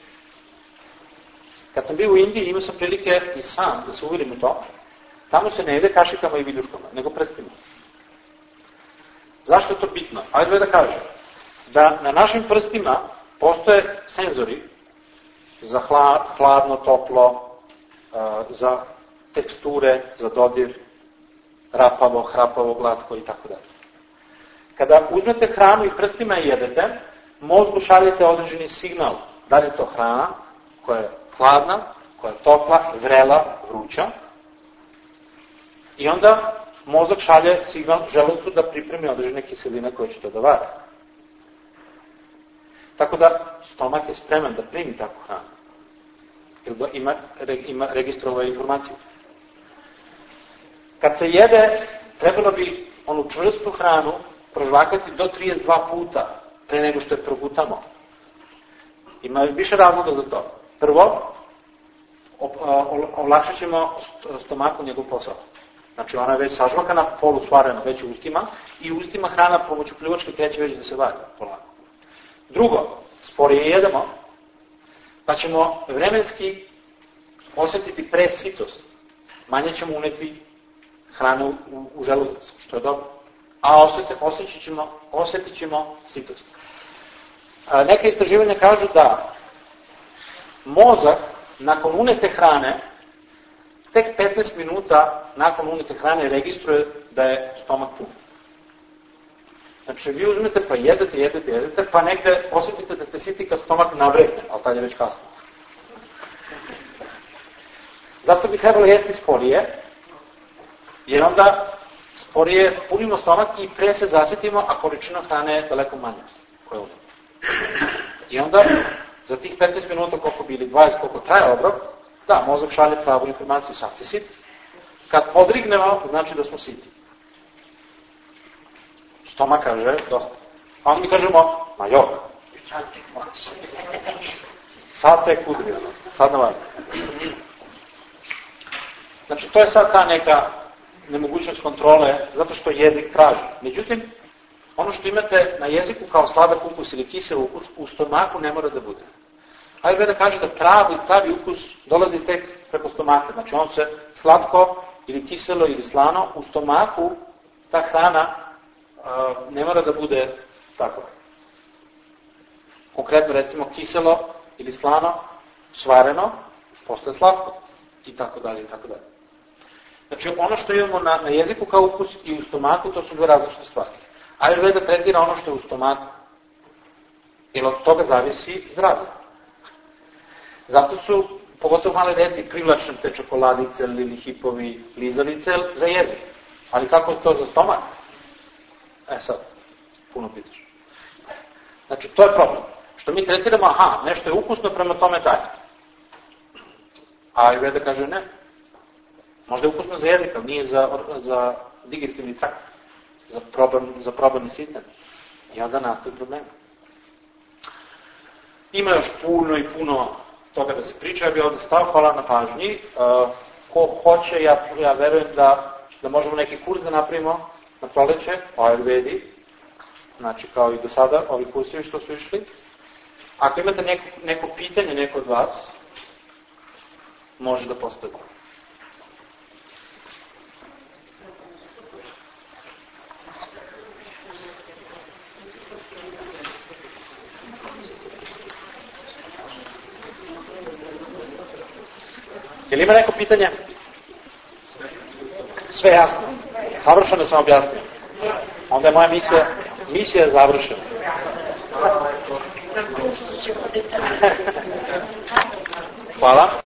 Kad sam bio u Indiji, imao sam prilike i sam da se uvjerim u to, tamo se ne jede kašikama i viljuškama, nego prstima. Zašto je to bitno? Ajde da kažem, da na našim prstima postoje senzori za hladno, toplo, za teksture, za dodir, rapavo, hrapavo, glatko i tako dalje. Kada uzmete hranu i prstima i jedete, mozgu šaljete određeni signal. Da li je to hrana koja je hladna, koja je topla, vrela, vruća. I onda mozak šalje signal želucu da pripremi određene kiseline koje će to da vare. Tako da stomak je spreman da primi takvu hranu. Jer da ima, ima registrovao informaciju. Kad se jede, trebalo bi onu čvrstu hranu prožvakati do trideset dva puta pre nego što je progutamo. Ima više razloga za to. Prvo, olakšat ćemo stomaku njegov posao. Znači ona je već sažvakana, polu stvarena već u ustima i u ustima hrana pomoću pljuvačke kreće već da se vari polako. Drugo, sporije jedemo, pa ćemo vremenski osjetiti presitost. Manje ćemo uneti hranu u, u želudac, što je dobro. A osjetit, osjetit ćemo, osjetit ćemo sitost. A, neka istraživanja kažu da mozak nakon unete hrane tek petnaest minuta nakon unete hrane registruje da je stomak pun. Znači, vi uzmete pa jedete, jedete, jedete, pa negde osjetite da ste siti kad stomak navregne, ali tad je već kasno. Zato bi trebalo jesti sporije, jer onda sporije punimo stomak i pre se zasjetimo, a količina hrane je daleko manja koja uzmemo. I onda, za tih petnaest minuta koliko bi ili dvadeset koliko traje obrok, da, mozak šalje pravu informaciju, sad si sit. Kad podrignemo, znači da smo siti. Stomak kaže, dosta. A onda mi kažemo, ma jok, sad tek udrio, sad na valjda. Znači, to je sad ta neka nemogućnost kontrole, zato što jezik traži. Međutim, ono što imate na jeziku kao sladak ukus ili kisel ukus, u stomaku ne mora da bude. Ajurveda kaže da pravi, pravi ukus dolazi tek preko stomaka. Znači, on se slatko ili kiselo ili slano, u stomaku ta hrana a, ne mora da bude tako. Konkretno, recimo, kiselo ili slano, svareno, postaje slatko. I tako dalje, i tako dalje. Znači, ono što imamo na, na jeziku kao ukus i u stomaku, to su dve različite stvari. Ajurveda tretira ono što je u stomaku, jer od toga zavisi zdravlje. Zato su, pogotovo male deci, privlačne te čokoladice ili hipovi, lizalice za jezik. Ali kako je to za stomak? E sad, puno pitaš. Znači, to je problem. Što mi tretiramo, aha, nešto je ukusno, prema tome daje. A Ajurveda kaže ne. Možda je ukusno za jezik, ali nije za, za digestivni trakt, za, problem, za probavni sistem. I onda nastaje problema. Ima još puno i puno toga da se priča, ja bih ovdje stao, hvala na pažnji. Uh, ko hoće, ja, ja verujem da, da možemo neki kurs da napravimo na proleće o Ajurvedi, znači kao i do sada, ovi kursivi što su išli. Ako imate neko, neko pitanje, neko od vas, može da postavi. Je li ima neko pitanje? Sve jasno. Savršeno sam objasnio. Onda je moja misija, misija je završena. Hvala.